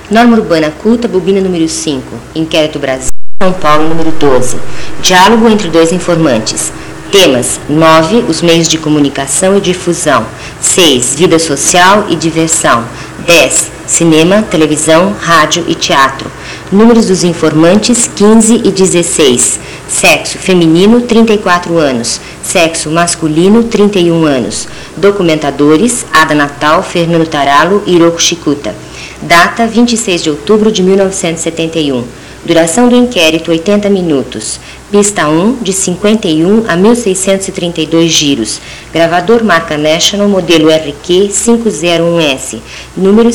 Norma Urbana Culta, bobina número 5. Inquérito Brasil, São Paulo, número 12. Diálogo entre dois informantes. Temas: 9. Os meios de comunicação e difusão. 6. Vida social e diversão. 10. Cinema, televisão, rádio e teatro. Números dos informantes: 15 e 16. Sexo feminino, 34 anos. Sexo masculino, 31 anos. Documentadores: Ada Natal, Fernando Taralo e Hiroko Shikuta. Data: 26 de outubro de 1971. Duração do inquérito: 80 minutos. Pista 1, de 51 a 1632 giros. Gravador marca National, modelo RQ501S, número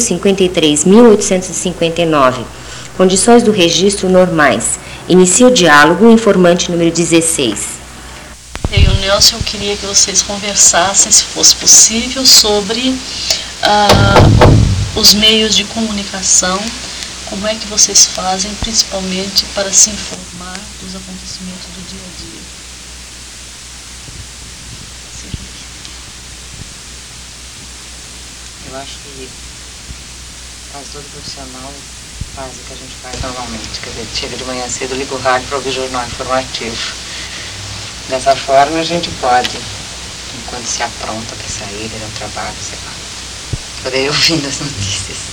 53.859. Condições do registro normais. Inicia o diálogo, informante número 16. Eu e o Nelson, eu queria que vocês conversassem, se fosse possível, sobre os meios de comunicação. Como é que vocês fazem, principalmente, para se informar dos acontecimentos do dia a dia? Eu acho que quase todo profissional faz o que a gente faz normalmente. Quer dizer, chega de manhã cedo, liga o rádio para ouvir o jornal informativo. Dessa forma, a gente pode, enquanto se apronta para sair, ir ao trabalho, sei lá, poder ir ouvindo as notícias.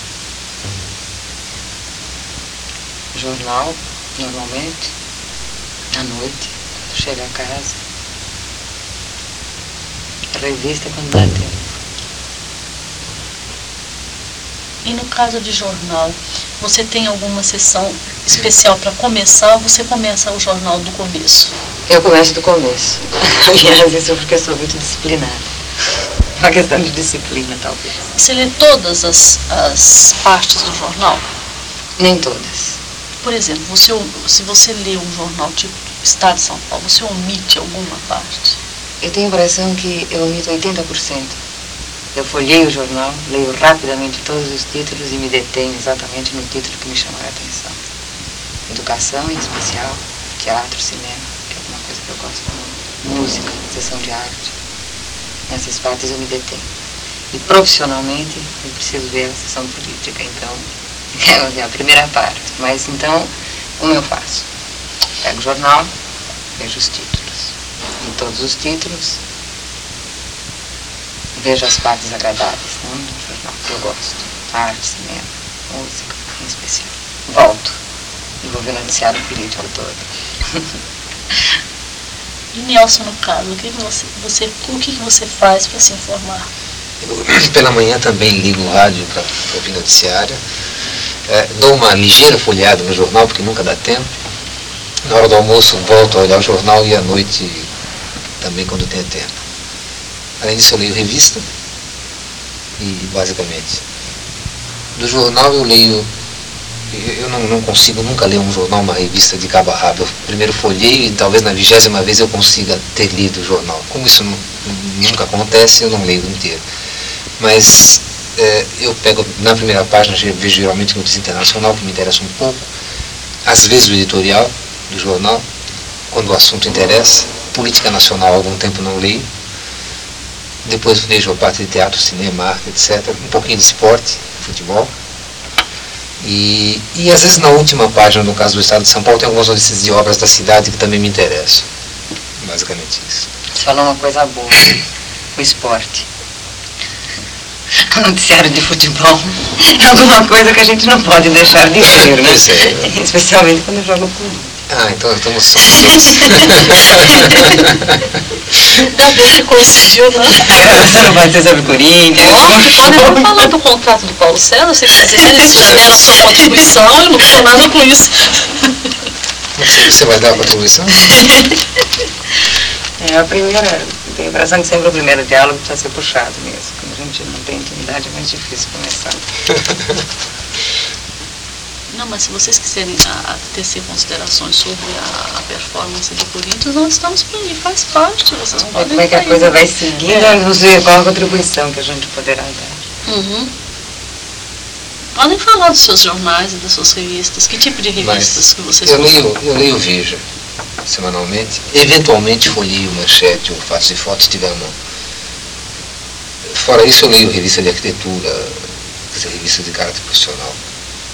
Jornal, normalmente, à noite, quando chega a casa. Revista quando dá tempo. E no caso de jornal, você tem alguma sessão especial para começar ou você começa o jornal do começo? Eu começo do começo. Aliás, isso é porque eu sou muito disciplinada. Uma questão de disciplina, talvez. Você lê todas as partes do jornal? Nem todas. Por exemplo, se você lê um jornal tipo Estado de São Paulo, você omite alguma parte? Eu tenho a impressão que eu omito 80%. Eu folheio o jornal, leio rapidamente todos os títulos e me detenho exatamente no título que me chamou a atenção. Educação em especial, teatro, cinema, que é uma coisa que eu gosto muito. Música, sessão de arte. Nessas partes eu me detenho. E profissionalmente eu preciso ver a sessão política, então é a primeira parte. Mas então, como eu faço? Pego o jornal, vejo os títulos. Em todos os títulos, vejo as partes agradáveis, né, do jornal que eu gosto. Arte, cinema, música, em especial. Volto. E vou ver o noticiário político todo. E Nelson, no caso, o que você faz para se informar? Eu, pela manhã também ligo o rádio para ouvir noticiário. Dou uma ligeira folheada no jornal, porque nunca dá tempo. Na hora do almoço volto a olhar o jornal e à noite também quando tenho tempo. Além disso eu leio revista e basicamente. Do jornal eu leio, eu não consigo nunca ler um jornal, uma revista de cabo a rabo. Eu primeiro folheio e talvez na 20ª vez eu consiga ter lido o jornal. Como isso nunca acontece, eu não leio inteiro. Mas eu pego na primeira página, vejo geralmente notícia internacional, que me interessa um pouco, às vezes o editorial do jornal, quando o assunto interessa. Política nacional há algum tempo não leio. Depois vejo a parte de teatro, cinema, arte, etc. Um pouquinho de esporte, futebol. E às vezes na última página, no caso do Estado de São Paulo, tem algumas notícias de obras da cidade que também me interessam. Basicamente isso. Você falou uma coisa boa, o esporte. O noticiário de futebol é alguma coisa que a gente não pode deixar de ver, né? Especialmente quando joga política. Então estamos sócios. Ainda bem que coincidiu, né? Você não vai ter sobre Corinthians. Vamos falar do contrato do Paulo César, se eles já deram a sua contribuição, eu não estou nada com isso. Você vai dar a contribuição? A primeira, tenho a impressão que sempre o primeiro diálogo precisa ser puxado mesmo. Quando a gente não tem intimidade é mais difícil começar. Não, mas se vocês quiserem tecer considerações sobre a performance do Corinthians, nós estamos por aí, faz parte, vocês não podem. Como é que a coisa vai seguindo, não sei qual a contribuição que a gente poderá dar. Uhum. Podem falar dos seus jornais e das suas revistas, que tipo de revistas que vocês gostam? Eu leio Veja, semanalmente, eventualmente folheio Manchete ou Fatos e Fotos, se tiver uma. Fora isso eu leio revista de arquitetura, revista de caráter profissional.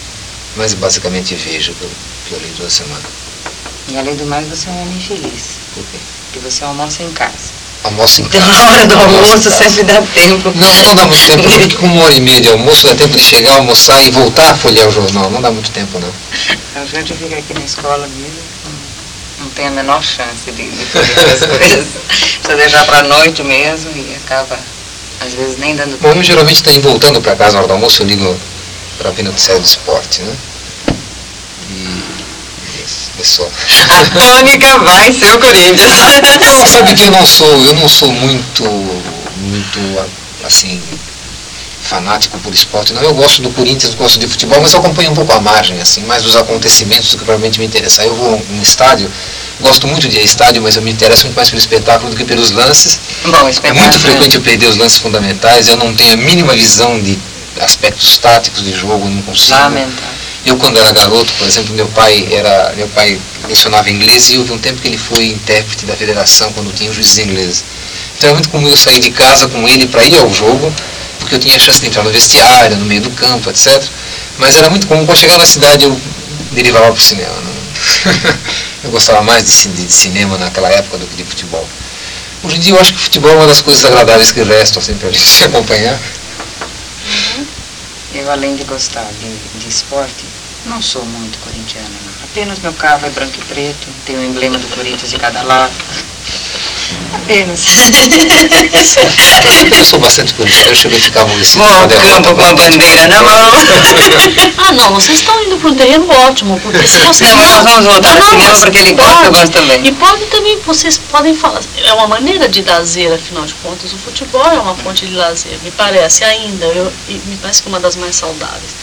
mas basicamente vejo que eu leio toda semana. E além do mais, você é um homem feliz. Por quê? Porque você almoça em casa. Almoço em Então, casa. na hora do almoço em casa. sempre dá tempo. Não dá muito tempo, porque com 1h30 de almoço dá tempo de chegar, almoçar e voltar a folhear o jornal. Não dá muito tempo, não. A gente fica aqui na escola mesmo, não tem a menor chance de fazer as coisas. Precisa deixar para a noite mesmo e acaba, às vezes, nem dando Bom, tempo. eu geralmente tenho voltando para casa na hora do almoço, eu ligo para ver noticiário do esporte, né? É só. A tônica vai ser o Corinthians. Não, sabe que eu não sou muito, assim, fanático por esporte, não. Eu gosto do Corinthians, gosto de futebol, mas eu acompanho um pouco a margem, assim, mais dos acontecimentos do que provavelmente me interessa. Eu vou no estádio, gosto muito de ir a estádio, mas eu me interesso muito mais pelo espetáculo do que pelos lances. Bom, É muito frequente eu perder os lances fundamentais, eu não tenho a mínima visão de aspectos táticos de jogo, eu não consigo. Lamentável. Eu, quando era garoto, por exemplo, meu pai lecionava inglês e houve um tempo que ele foi intérprete da federação quando tinha os juízes ingleses. Então é muito comum eu sair de casa com ele para ir ao jogo, porque eu tinha a chance de entrar no vestiário, no meio do campo, etc. Mas era muito comum, quando chegar na cidade, eu derivava para o cinema. Não? Eu gostava mais de cinema naquela época do que de futebol. Hoje em dia eu acho que o futebol é uma das coisas agradáveis que restam assim, para a gente se acompanhar. Eu, além de gostar de esporte, não sou muito corintiana, não. Apenas meu carro é branco e preto, tem o emblema do Corinthians de cada lado. Apenas. Eu sou bastante corintiano, eu cheguei a ficar aborrecido. Vou ao campo com a bandeira na mão. Ah, não, vocês estão indo para um terreno ótimo, porque se vocês Não, nós vamos voltar ao cinema porque ele gosta, eu gosto também. E pode também, vocês podem falar, é uma maneira de lazer, afinal de contas, o futebol é uma fonte de lazer, me parece ainda, me parece que é uma das mais saudáveis.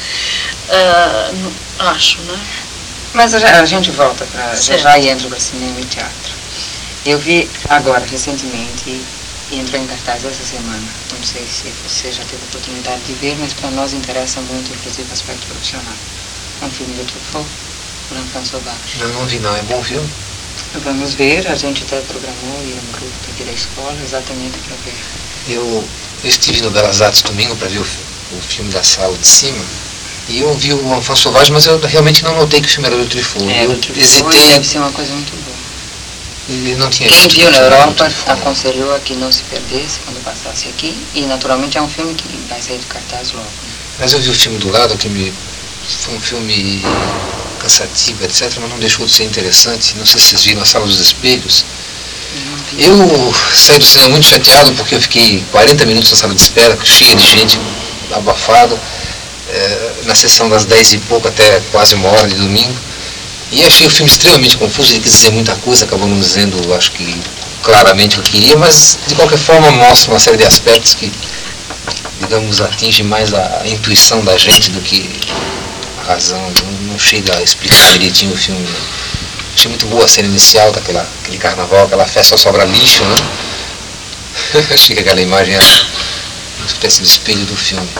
Acho, né? Mas a gente volta para Certo. já e entra para cinema e teatro. Eu vi agora, recentemente, e entrou em cartaz essa semana. Não sei se você já teve a oportunidade de ver, mas para nós interessa muito, inclusive, o aspecto profissional. É um filme do Truffaut, L'Enfant Sauvage. Eu não vi não, é bom filme? Vamos ver, a gente até programou e um grupo aqui da escola exatamente para ver. Eu estive no Belas Artes domingo para ver o filme da sala de cima. E eu vi o L'Enfant Sauvage, mas eu realmente não notei que o filme era do Truffaut. Eu O Truffaut hesitei. deve ser uma coisa muito boa. E não tinha Quem visto viu que na o filme era do Europa Truffaut. aconselhou a que não se perdesse quando passasse aqui. E naturalmente é um filme que vai sair de cartaz logo. Mas eu vi o filme do lado, que foi um filme cansativo, etc., mas não deixou de ser interessante. Não sei se vocês viram A Sala dos Espelhos. Eu saí do cinema muito chateado porque eu fiquei 40 minutos na sala de espera, cheia de gente, abafado, na sessão das 10 e pouco até quase 1h de domingo. E achei o filme extremamente confuso, ele quis dizer muita coisa, acabou não dizendo, acho que claramente o que queria, mas de qualquer forma mostra uma série de aspectos que, digamos, atinge mais a intuição da gente do que a razão. Não chega a explicar direitinho o filme. Achei muito boa a cena inicial daquele carnaval, aquela festa só sobra lixo, né? Achei que aquela imagem era uma espécie de espelho do filme.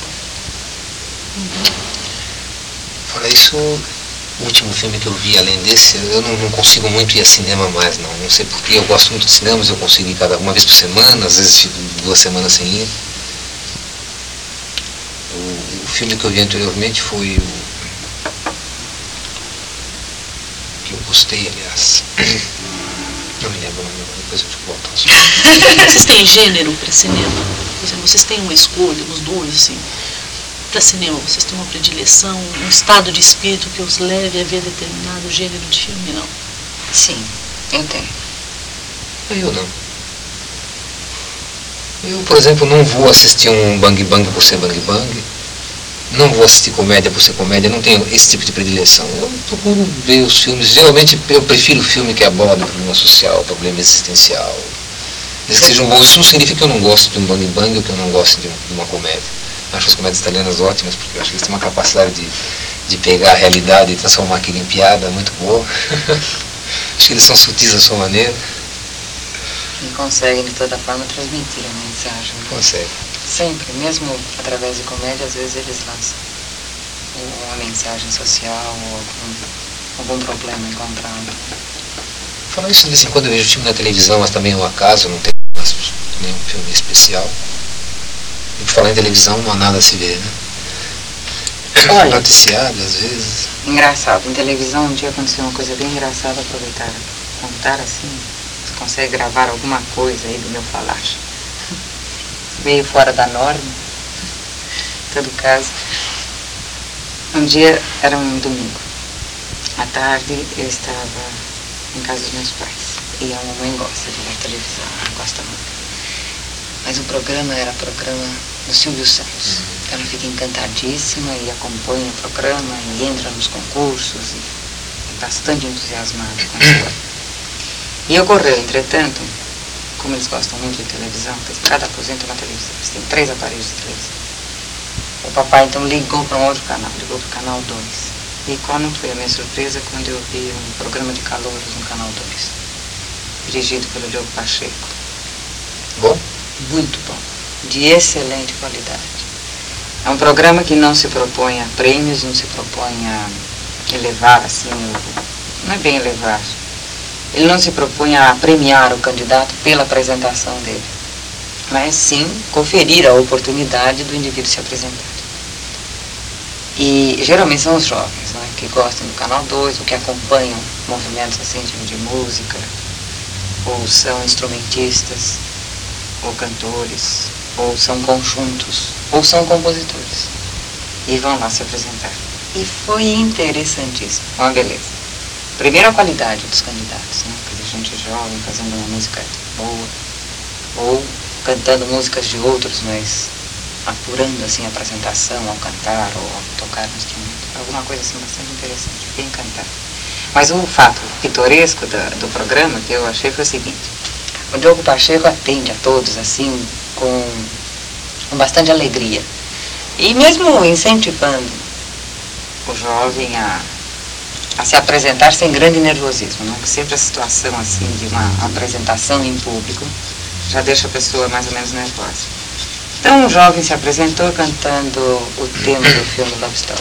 Fora isso, o último filme que eu vi, além desse, eu não consigo muito ir a cinema mais, não. Não sei porque eu gosto muito de cinema, mas eu consigo ir uma vez por semana, às vezes fico 2 semanas sem ir. O filme que eu vi anteriormente foi o que eu gostei, aliás. Não me lembro, depois eu te conto. Vocês têm gênero para cinema? Por exemplo, vocês têm uma escolha, os dois, assim, para cinema? Vocês têm uma predileção, um estado de espírito que os leve a ver determinado gênero de filme, não? Sim, eu tenho. Eu não. Eu, por exemplo, não vou assistir um Bang Bang por ser Bang Bang. Não vou assistir comédia por ser comédia, não tenho esse tipo de predileção. Eu procuro ver os filmes, geralmente eu prefiro o filme que aborda problema social, problema existencial. Desde que sejam bons, isso não significa que eu não gosto de um Bang Bang ou que eu não gosto de uma comédia. Acho as comédias italianas ótimas, porque eu acho que eles têm uma capacidade de pegar a realidade e transformar aquilo em piada muito boa. Acho que eles são sutis à sua maneira. E conseguem, de toda forma, transmitir a mensagem. Consegue. Sempre, mesmo através de comédia, às vezes eles lançam uma mensagem social ou algum problema encontrado. Falando isso, de vez em quando eu vejo filme na televisão, mas também é um acaso, não tem nenhum filme especial. E por falar em televisão, não há nada a se ver, né? Olha, noticiado às vezes. Engraçado, em televisão um dia aconteceu uma coisa bem engraçada, aproveitar, contar assim, você consegue gravar alguma coisa aí do meu falar. Meio fora da norma, em todo caso. Um dia, era um domingo, à tarde eu estava em casa dos meus pais, e a mamãe gosta de ver televisão, ela gosta muito. Mas o programa era programa do Silvio Santos. Ela fica encantadíssima e acompanha o programa e entra nos concursos e é bastante entusiasmada com a história. E ocorreu, entretanto, como eles gostam muito de televisão, cada aposento é uma televisão, eles têm 3 aparelhos de televisão. O papai então ligou para um outro canal, ligou para o canal 2. E qual não foi a minha surpresa quando eu vi um programa de calouros no canal 2, dirigido pelo Diogo Pacheco. Bom? Muito bom, de excelente qualidade. É um programa que não se propõe a prêmios, não se propõe a elevar assim, não é bem elevar. Ele não se propõe a premiar o candidato pela apresentação dele, mas sim conferir a oportunidade do indivíduo se apresentar. E geralmente são os jovens, né, que gostam do Canal 2, ou que acompanham movimentos assim de música, ou são instrumentistas, ou cantores, ou são conjuntos, ou são compositores, e vão lá se apresentar. E foi interessantíssimo, uma beleza. Primeiro a qualidade dos candidatos, né? Quer dizer, gente jovem fazendo uma música boa, ou cantando músicas de outros, mas apurando assim a apresentação ao cantar ou ao tocar no instrumento. Alguma coisa assim bastante interessante, bem cantado. Mas o fato pitoresco do programa que eu achei foi o seguinte: o Diogo Pacheco atende a todos assim com bastante alegria e mesmo incentivando o jovem a se apresentar sem grande nervosismo, né? Porque sempre a situação assim de uma apresentação em público já deixa a pessoa mais ou menos nervosa. Então o jovem se apresentou cantando o tema do filme Love Story.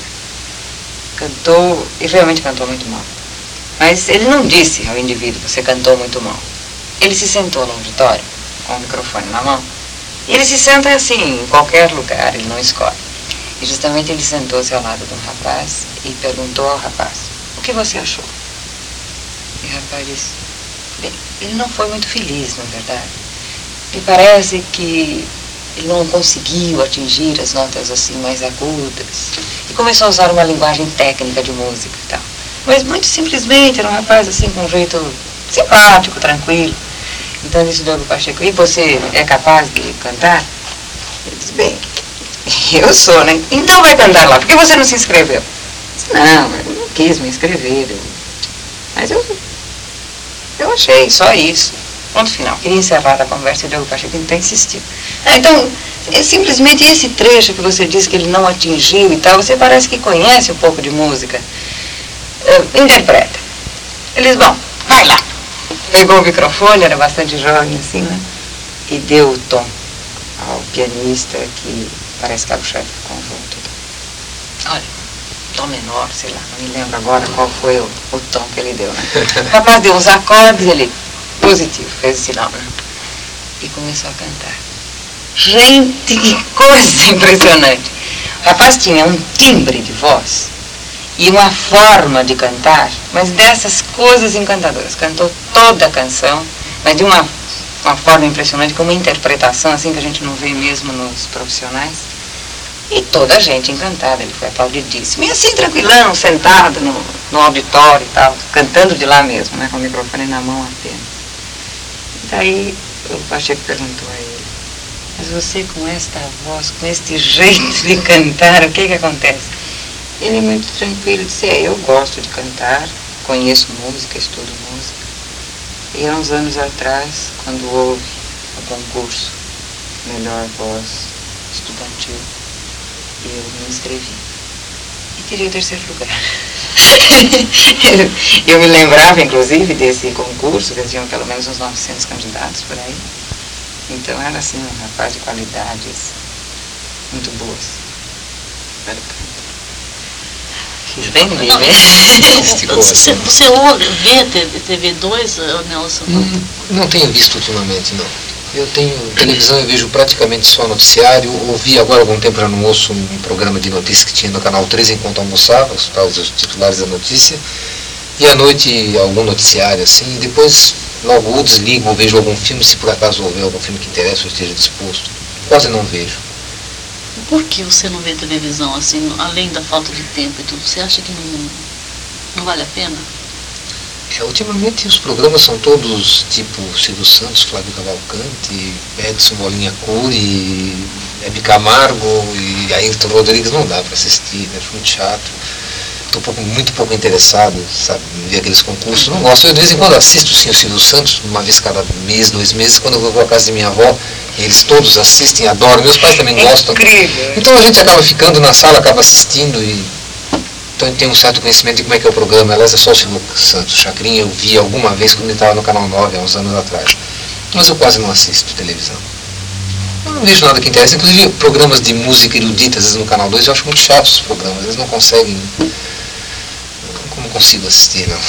Cantou, e realmente cantou muito mal. Mas ele não disse ao indivíduo: você cantou muito mal. Ele se sentou no auditório, com o microfone na mão. E ele se senta assim, em qualquer lugar, ele não escolhe. E justamente ele sentou-se ao lado de um rapaz e perguntou ao rapaz: o que você achou? E o rapaz disse: bem, ele não foi muito feliz, na verdade. Me parece que ele não conseguiu atingir as notas assim mais agudas. E começou a usar uma linguagem técnica de música e tal. Mas muito simplesmente, era um rapaz assim com um jeito simpático, tranquilo. Então disse o Diogo Pacheco: e você é capaz de cantar? Ele disse: bem, eu sou, né? Então vai cantar lá, por que você não se inscreveu? Eu disse: não, eu não quis me inscrever, mas eu achei só isso. Ponto final. Queria encerrar a conversa e o Diogo Pacheco então insistiu. Então, é simplesmente esse trecho que você disse que ele não atingiu e tal, você parece que conhece um pouco de música. Interpreta. Ele disse: bom, vai lá. Pegou o microfone, era bastante jovem assim, né? E deu o tom ao pianista, que parece que era o chefe do conjunto. Olha, tom menor, sei lá, não me lembro agora qual foi o tom que ele deu, né? O rapaz deu uns acordes, ele, positivo, fez o sinal, né? E começou a cantar. Gente, que coisa impressionante! O rapaz tinha um timbre de voz e uma forma de cantar, mas dessas coisas encantadoras. Cantou toda a canção, mas de uma forma impressionante, com uma interpretação assim que a gente não vê mesmo nos profissionais. E toda a gente encantada, ele foi aplaudidíssimo. E assim, tranquilão, sentado no auditório e tal, cantando de lá mesmo, né, com o microfone na mão apenas. E daí o Pacheco perguntou a ele: mas você com esta voz, com este jeito de cantar, o que acontece? Ele, muito tranquilo, disse: eu gosto de cantar, conheço música, estudo música. E há uns anos atrás, quando houve o concurso Melhor Voz Estudantil, eu me inscrevi e tirei o 3º lugar. Eu me lembrava, inclusive, desse concurso, que tinham pelo menos uns 900 candidatos por aí. Então era assim, um rapaz de qualidades muito boas para o canto. Fiz bem de ver. Você vê TV2, Nelson? Não tenho visto ultimamente, não. Eu tenho televisão, eu vejo praticamente só noticiário. Ouvi agora há algum tempo, já não ouço um programa de notícias que tinha no Canal 13 enquanto almoçava, os titulares da notícia. E à noite algum noticiário assim, e depois logo ou desligo ou vejo algum filme, se por acaso houver algum filme que interessa ou esteja disposto. Quase não vejo. Por que você não vê televisão assim, além da falta de tempo e tudo? Você acha que não vale a pena? Ultimamente os programas são todos tipo Silvio Santos, Flávio Cavalcante, Edson Bolinha Cury, Hebe Camargo e Ayrton Rodrigues. Não dá para assistir, acho muito chato. Estou muito pouco interessado, sabe, em ver aqueles concursos. Não gosto. Eu de vez em quando assisto sim o Silvio Santos, uma vez cada mês, 2 meses, quando eu vou à casa de minha avó, eles todos assistem, adoram, meus pais também gostam. Incrível. Então a gente acaba ficando na sala, acaba assistindo e então tem um certo conhecimento de como é que é o programa. Aliás, é só o Silvio Santos. Chacrinha eu vi alguma vez quando ele estava no Canal 9, há uns anos atrás. Mas eu quase não assisto televisão. Eu não vejo nada que interessa. Inclusive programas de música erudita, às vezes no Canal 2, eu acho muito chatos os programas. Eles não conseguem... Não consigo assistir, não.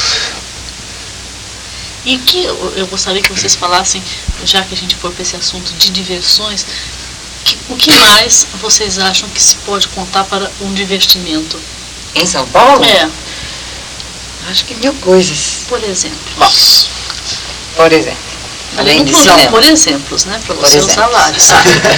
E que eu gostaria que vocês falassem, já que a gente for para esse assunto de diversões, o que mais vocês acham que se pode contar para um divertimento? Em São Paulo? É. Acho que 1000 coisas. Por exemplo. Por exemplo. Além de Não, cinema. por exemplos, né? Para Por você exemplo. usar vários.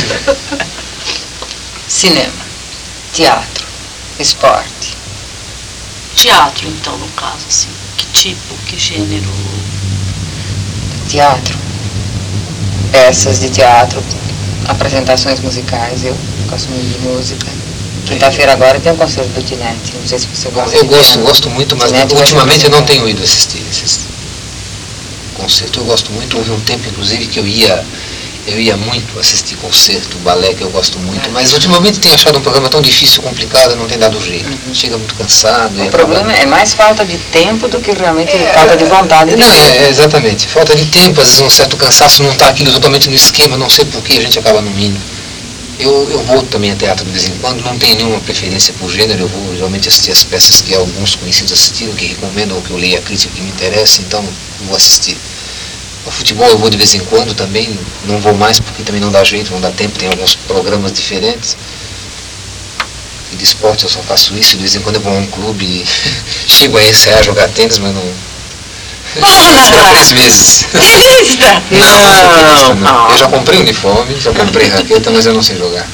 Cinema, teatro, esporte. Teatro, então, no caso, assim. Que tipo, que gênero? Teatro, peças de teatro, apresentações musicais. Eu gosto muito de música. Quinta-feira agora tem um concerto do Tinete. Não sei se você gosta. Eu gosto muito, mas Tinete ultimamente eu não tenho ido assistir esse concerto. Eu gosto muito. Houve um tempo, inclusive, que eu ia muito assistir concerto, balé, que eu gosto muito, mas ultimamente tenho achado um programa tão difícil, complicado, não tem dado jeito. Chega muito cansado. O problema é mais falta de tempo do que realmente falta de vontade. Não, exatamente. Falta de tempo, às vezes um certo cansaço, não está aquilo totalmente no esquema, não sei por que a gente acaba não indo. Eu vou também a teatro de vez em quando, não tenho nenhuma preferência por gênero, eu vou geralmente assistir as peças que alguns conhecidos assistiram, que recomendam, ou que eu leio a crítica que me interessa, então vou assistir. O futebol eu vou de vez em quando também, não vou mais porque também não dá jeito, não dá tempo, tem alguns programas diferentes. E de esporte eu só faço isso, de vez em quando eu vou a um clube e chego a ensaiar, jogar tênis, mas não... Para 3 meses. Desista! Não. Eu já comprei uniforme, já comprei raqueta, mas eu não sei jogar.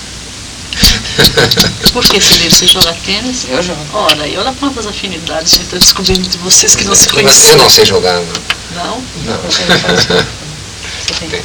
Por que você joga tênis? Eu jogo. Ora, e olha quantas afinidades a gente está descobrindo de vocês que não se Mas conheciam. eu não sei jogar, não. Não? Você tem.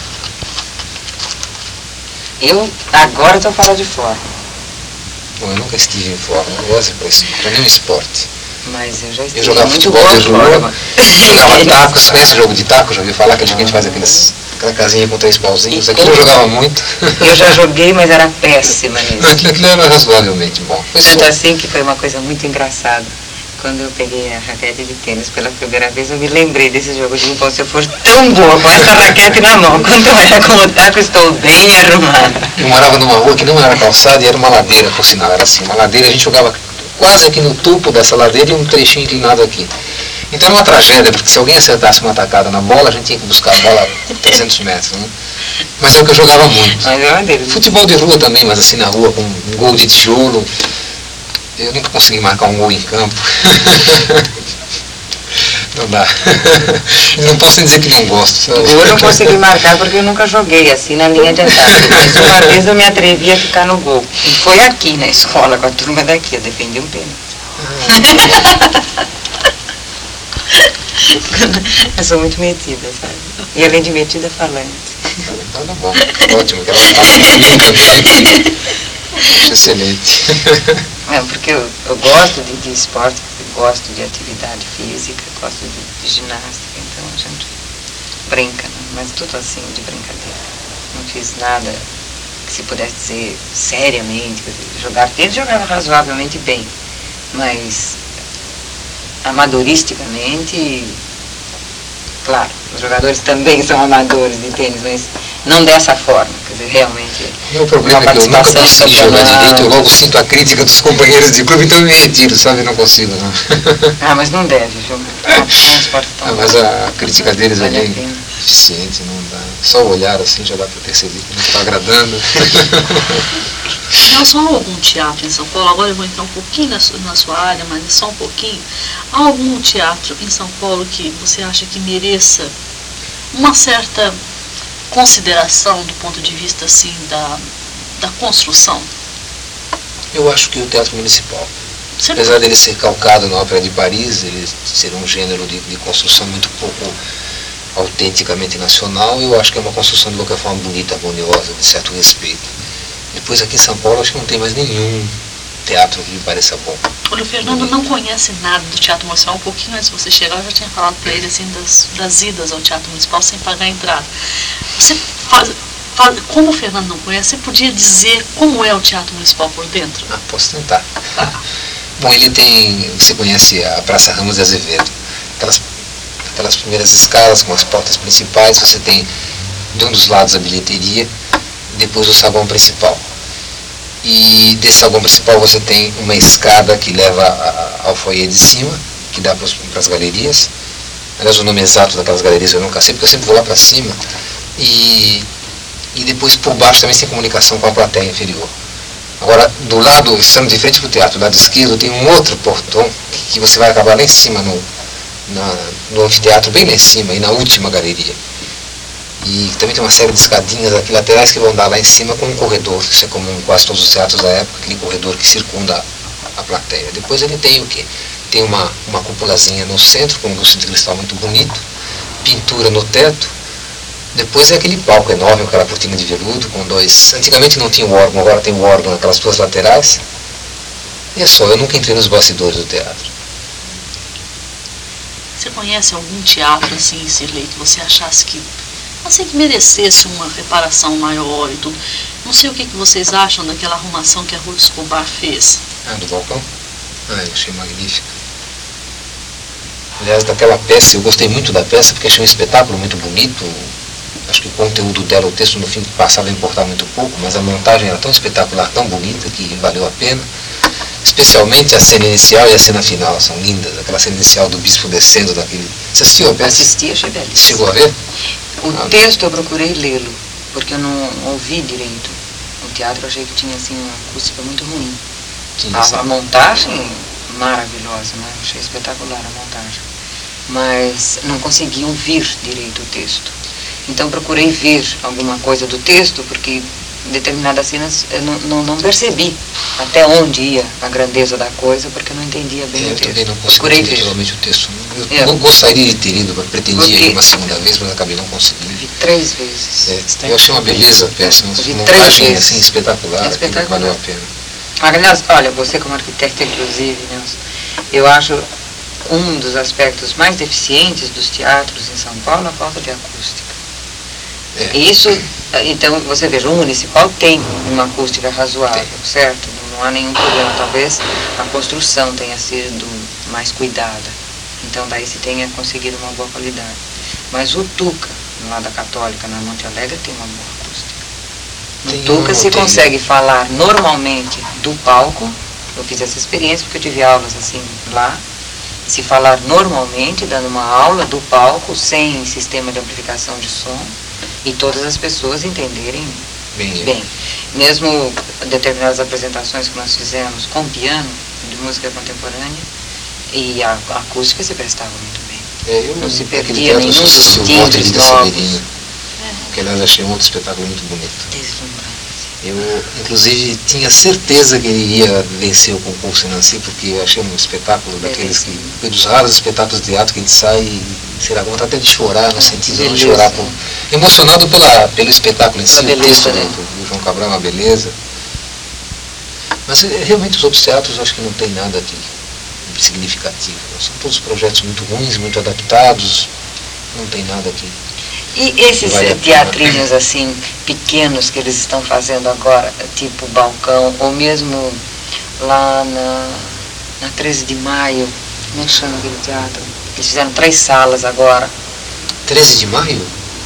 Eu agora estou fora de forma. Bom, eu nunca estive em forma, não gosto para nenhum esporte. Mas eu já Eu estive jogava muito futebol boa de rua, forma. jogava taco, você conhece o jogo de taco? Já ouviu falar que a gente faz aquela casinha com 3 pauzinhos? Aquilo eu jogava muito. Eu já joguei, mas era péssima nisso. Aquilo era razoavelmente bom. Tanto assim que foi uma coisa muito engraçada. Quando eu peguei a raquete de tênis pela primeira vez, eu me lembrei desse jogo de se eu for tão boa com essa raquete na mão, quanto era com o taco, estou bem arrumada. Eu morava numa rua que não era calçada e era uma ladeira, por sinal, era assim, uma ladeira, a gente jogava quase aqui no topo dessa ladeira e um trechinho inclinado aqui. Então era uma tragédia, porque se alguém acertasse uma tacada na bola, a gente tinha que buscar a bola a 300 metros, né? Mas é o que eu jogava muito. Mas é uma deles. Futebol de rua também, mas assim na rua, com um gol de tijolo. Eu nunca consegui marcar um gol em campo. Não dá. Não posso dizer que não gosto. Sabe? Eu não consegui marcar porque eu nunca joguei assim na linha de ataque. Mas uma vez eu me atrevi a ficar no gol. E foi aqui na escola, com a turma daqui, eu defendi um pênalti. Eu sou muito metida, sabe? E além de metida, falante. Então tá bom, ótimo. Acho excelente. É, porque eu gosto de esporte, gosto de atividade física, gosto de ginástica, então a gente brinca, né? Mas tudo assim de brincadeira. Não fiz nada que se pudesse dizer seriamente. Jogar tênis jogava razoavelmente bem, mas amadoristicamente, claro, os jogadores também são amadores de tênis, mas não dessa forma, quer dizer, realmente. O problema é que eu nunca consegui jogar direito, eu logo sinto a crítica dos companheiros de clube, então eu me retiro, sabe? Não consigo, não. Ah, mas não deve, viu? É um esporte tão mas a crítica deles é vale a bem... pena. eficiente, não dá. Só o olhar assim já dá para perceber que não está agradando. Nelson, há algum teatro em São Paulo? Agora eu vou entrar um pouquinho na sua área, mas só um pouquinho. Há algum teatro em São Paulo que você acha que mereça uma certa consideração do ponto de vista assim da construção? Eu acho que o Teatro Municipal, apesar dele ser calcado na Ópera de Paris, ele ser um gênero de construção muito pouco autenticamente nacional, eu acho que é uma construção de qualquer forma bonita, harmoniosa, de certo respeito. Depois aqui em São Paulo acho que não tem mais nenhum teatro que me pareça bom. Olha, o Fernando não conhece nada do Teatro Municipal. Um pouquinho antes de você chegar, eu já tinha falado para ele assim das idas ao Teatro Municipal sem pagar a entrada. Você como o Fernando não conhece, você podia dizer como é o Teatro Municipal por dentro? Posso tentar. Bom, ele tem, você conhece a Praça Ramos de Azevedo, aquelas primeiras escalas com as portas principais, você tem de um dos lados a bilheteria, depois o saguão principal. E desse saguão principal você tem uma escada que leva ao foyer de cima, que dá para as galerias. Aliás, o nome exato daquelas galerias eu nunca sei, porque eu sempre vou lá para cima. E depois por baixo também tem comunicação com a plateia inferior. Agora, do lado, estando de frente para o teatro, do lado esquerdo, tem um outro portão que você vai acabar lá em cima, no anfiteatro, bem lá em cima, e na última galeria. E também tem uma série de escadinhas aqui laterais que vão dar lá em cima com um corredor, isso é comum em quase todos os teatros da época, aquele corredor que circunda a plateia. Depois ele tem o quê? Tem uma cúpulazinha no centro, com um lúcido de cristal muito bonito, pintura no teto. Depois é aquele palco enorme, com aquela cortina de veludo, com dois... Antigamente não tinha o órgão, agora tem o órgão naquelas duas laterais. E é só, eu nunca entrei nos bastidores do teatro. Você conhece algum teatro assim, Sirlei, que você achasse que merecesse uma reparação maior e tudo? Não sei o que vocês acham daquela arrumação que a Ruth Escobar fez. Do balcão? Eu achei magnífica. Aliás, daquela peça, eu gostei muito da peça, porque achei um espetáculo muito bonito. Acho que o conteúdo dela, o texto no fim passava a importar muito pouco, mas a montagem era tão espetacular, tão bonita, que valeu a pena. Especialmente a cena inicial e a cena final, são lindas. Aquela cena inicial do bispo descendo daquele... Você assistiu a peça? Assisti, achei belíssimo. Chegou a ver? O texto eu procurei lê-lo, porque eu não ouvi direito. O teatro eu achei que tinha assim, uma acústica muito ruim. A montagem maravilhosa, né? Achei espetacular a montagem. Mas não consegui ouvir direito o texto. Então procurei ver alguma coisa do texto, porque determinadas cenas eu não percebi até onde ia a grandeza da coisa, porque eu não entendia bem o texto. Eu também não consegui ver realmente o texto. Eu gostaria de ter ido, pretendia ir uma segunda vez, mas acabei não conseguindo. Vi 3 vezes. Eu achei uma beleza a peça, uma montagem assim, espetacular, que valeu a pena. Aliás, olha, você como arquiteto, inclusive, Nelson, eu acho um dos aspectos mais deficientes dos teatros em São Paulo a falta de acústica. Isso, então, você veja, o municipal tem uma acústica razoável, certo? Não há nenhum problema, talvez a construção tenha sido mais cuidada, então daí se tenha conseguido uma boa qualidade. Mas o Tuca, lá da Católica, na Monte Alegre, tem uma boa acústica. No Tuca se consegue falar normalmente do palco, eu fiz essa experiência porque eu tive aulas assim lá, se falar normalmente, dando uma aula do palco, sem sistema de amplificação de som, e todas as pessoas entenderem bem. Mesmo determinadas apresentações que nós fizemos com piano, de música contemporânea, e a acústica se prestava muito bem. Não se perdia nenhum dos timbres novos. Que aliás achei um outro espetáculo muito bonito. Eu, inclusive, tinha certeza que ele ia vencer o concurso em Nancy, porque eu achei um espetáculo daqueles que, foi dos raros espetáculos de teatro que a gente sai e, sei lá, com vontade até de chorar, no sentido de não chorar, emocionado pelo espetáculo em si, o texto do João Cabral é uma beleza. Mas realmente os outros teatros eu acho que não tem nada de significativo. São todos projetos muito ruins, muito adaptados, não tem nada aqui. E esses teatrinhos assim, pequenos que eles estão fazendo agora, tipo Balcão, ou mesmo lá na 13 de Maio, como é que chama aquele teatro? Eles fizeram 3 salas agora. 13 de Maio?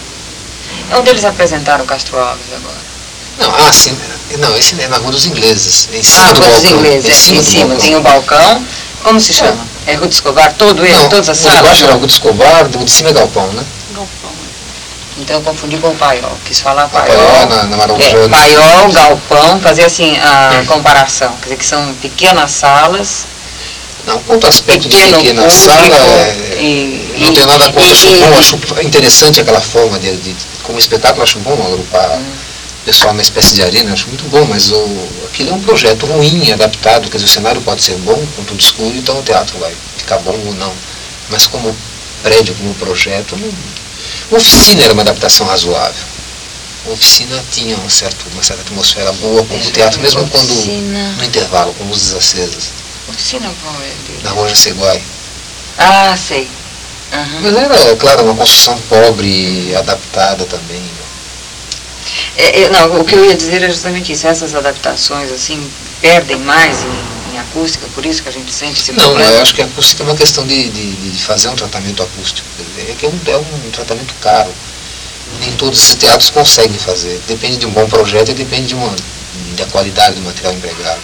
É onde eles apresentaram o Castro Alves agora. Não, sim. Não, esse é na Rua dos Ingleses, em cima do Rua balcão. Dos Ingleses, em cima tem o balcão. Como se chama? É Ruth Escobar, todo ele, todas as salas? O de baixo era Ruth Escobar, o de cima é Galpão, né? Galpão. Então eu confundi com o paiol, quis falar paiol. Paiol na Maranjana. Paiol, galpão, fazer assim a comparação, quer dizer que são pequenas salas. Não, quanto ao aspecto de Pequeno pequena público, sala, não tenho nada contra, acho bom, acho interessante aquela forma como espetáculo, acho bom agrupar o pessoal numa espécie de arena, acho muito bom, mas aquilo é um projeto ruim, adaptado, quer dizer, o cenário pode ser bom, com tudo escuro, então o teatro vai ficar bom ou não. Mas como prédio, como projeto, uma oficina era uma adaptação razoável. A oficina tinha uma certa atmosfera boa, como o teatro, mesmo quando no intervalo, com luzes acesas. Oficina qual é? Na Rua Jaceguai. Ah, sei. Mas era, claro, uma construção pobre, adaptada também. Não, o que eu ia dizer é justamente isso. Essas adaptações, assim, perdem mais em acústica, por isso que a gente sente esse problema. Não, eu acho que a acústica é uma questão de fazer um tratamento acústico. É que é um tratamento caro. Nem todos esses teatros conseguem fazer. Depende de um bom projeto e depende da qualidade do material empregado.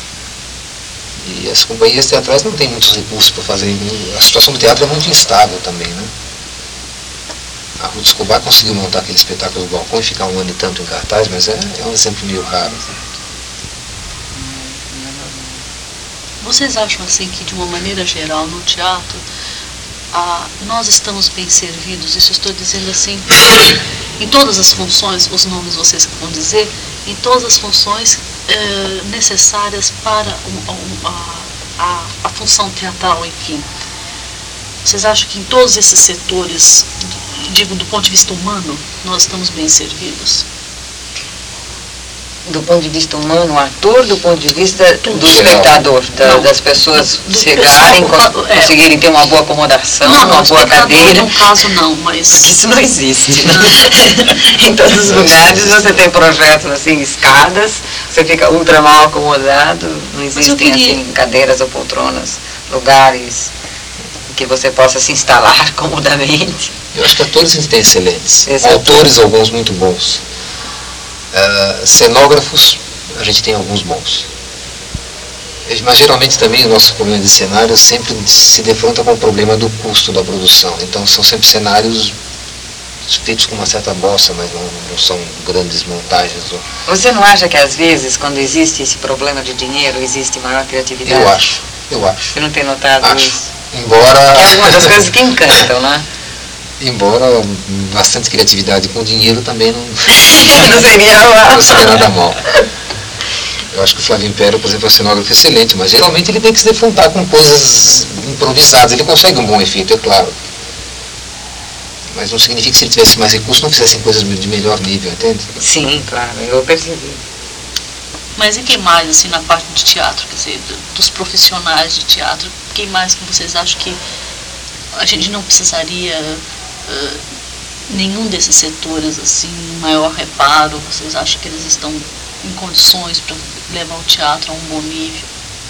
E as companhias teatrais não têm muitos recursos para fazer. A situação do teatro é muito instável também, né? A Ruth Escobar conseguiu montar aquele espetáculo do balcão e ficar um ano e tanto em cartaz, mas é um exemplo meio raro. Vocês acham assim que, de uma maneira geral, no teatro, nós estamos bem servidos? Isso estou dizendo assim, em todas as funções, os nomes vocês vão dizer, em todas as funções necessárias para a função teatral, enfim. Vocês acham que em todos esses setores, digo, do ponto de vista humano, nós estamos bem servidos? Do ponto de vista humano, o ator, do ponto de vista do espectador, das pessoas chegarem, conseguirem ter uma boa acomodação, uma boa cadeira. No caso não, mas... Isso não existe. Em todos os lugares você tem projetos assim, escadas, você fica ultra mal acomodado, não existem assim cadeiras ou poltronas, lugares que você possa se instalar comodamente. Eu acho que atores a gente tem excelentes, Exato. Autores alguns muito bons. Cenógrafos, a gente tem alguns bons. Mas geralmente também o nosso problema de cenário sempre se defronta com o problema do custo da produção. Então são sempre cenários feitos com uma certa bossa, mas não são grandes montagens. Você não acha que às vezes, quando existe esse problema de dinheiro, existe maior criatividade? Eu acho. Você não tem notado isso? Embora... É algumas das coisas que encantam, né? Embora bastante criatividade com dinheiro também não não seria nada mal. Eu acho que o Flávio Império, por exemplo, é um cenógrafo excelente, mas geralmente ele tem que se defrontar com coisas improvisadas. Ele consegue um bom efeito, é claro. Mas não significa que se ele tivesse mais recursos não fizessem coisas de melhor nível, entende? Sim, claro, eu percebi. Mas e quem mais, assim, na parte de teatro, quer dizer, dos profissionais de teatro, quem mais que vocês acham que a gente não precisaria nenhum desses setores, assim, maior reparo? Vocês acham que eles estão em condições para levar o teatro a um bom nível?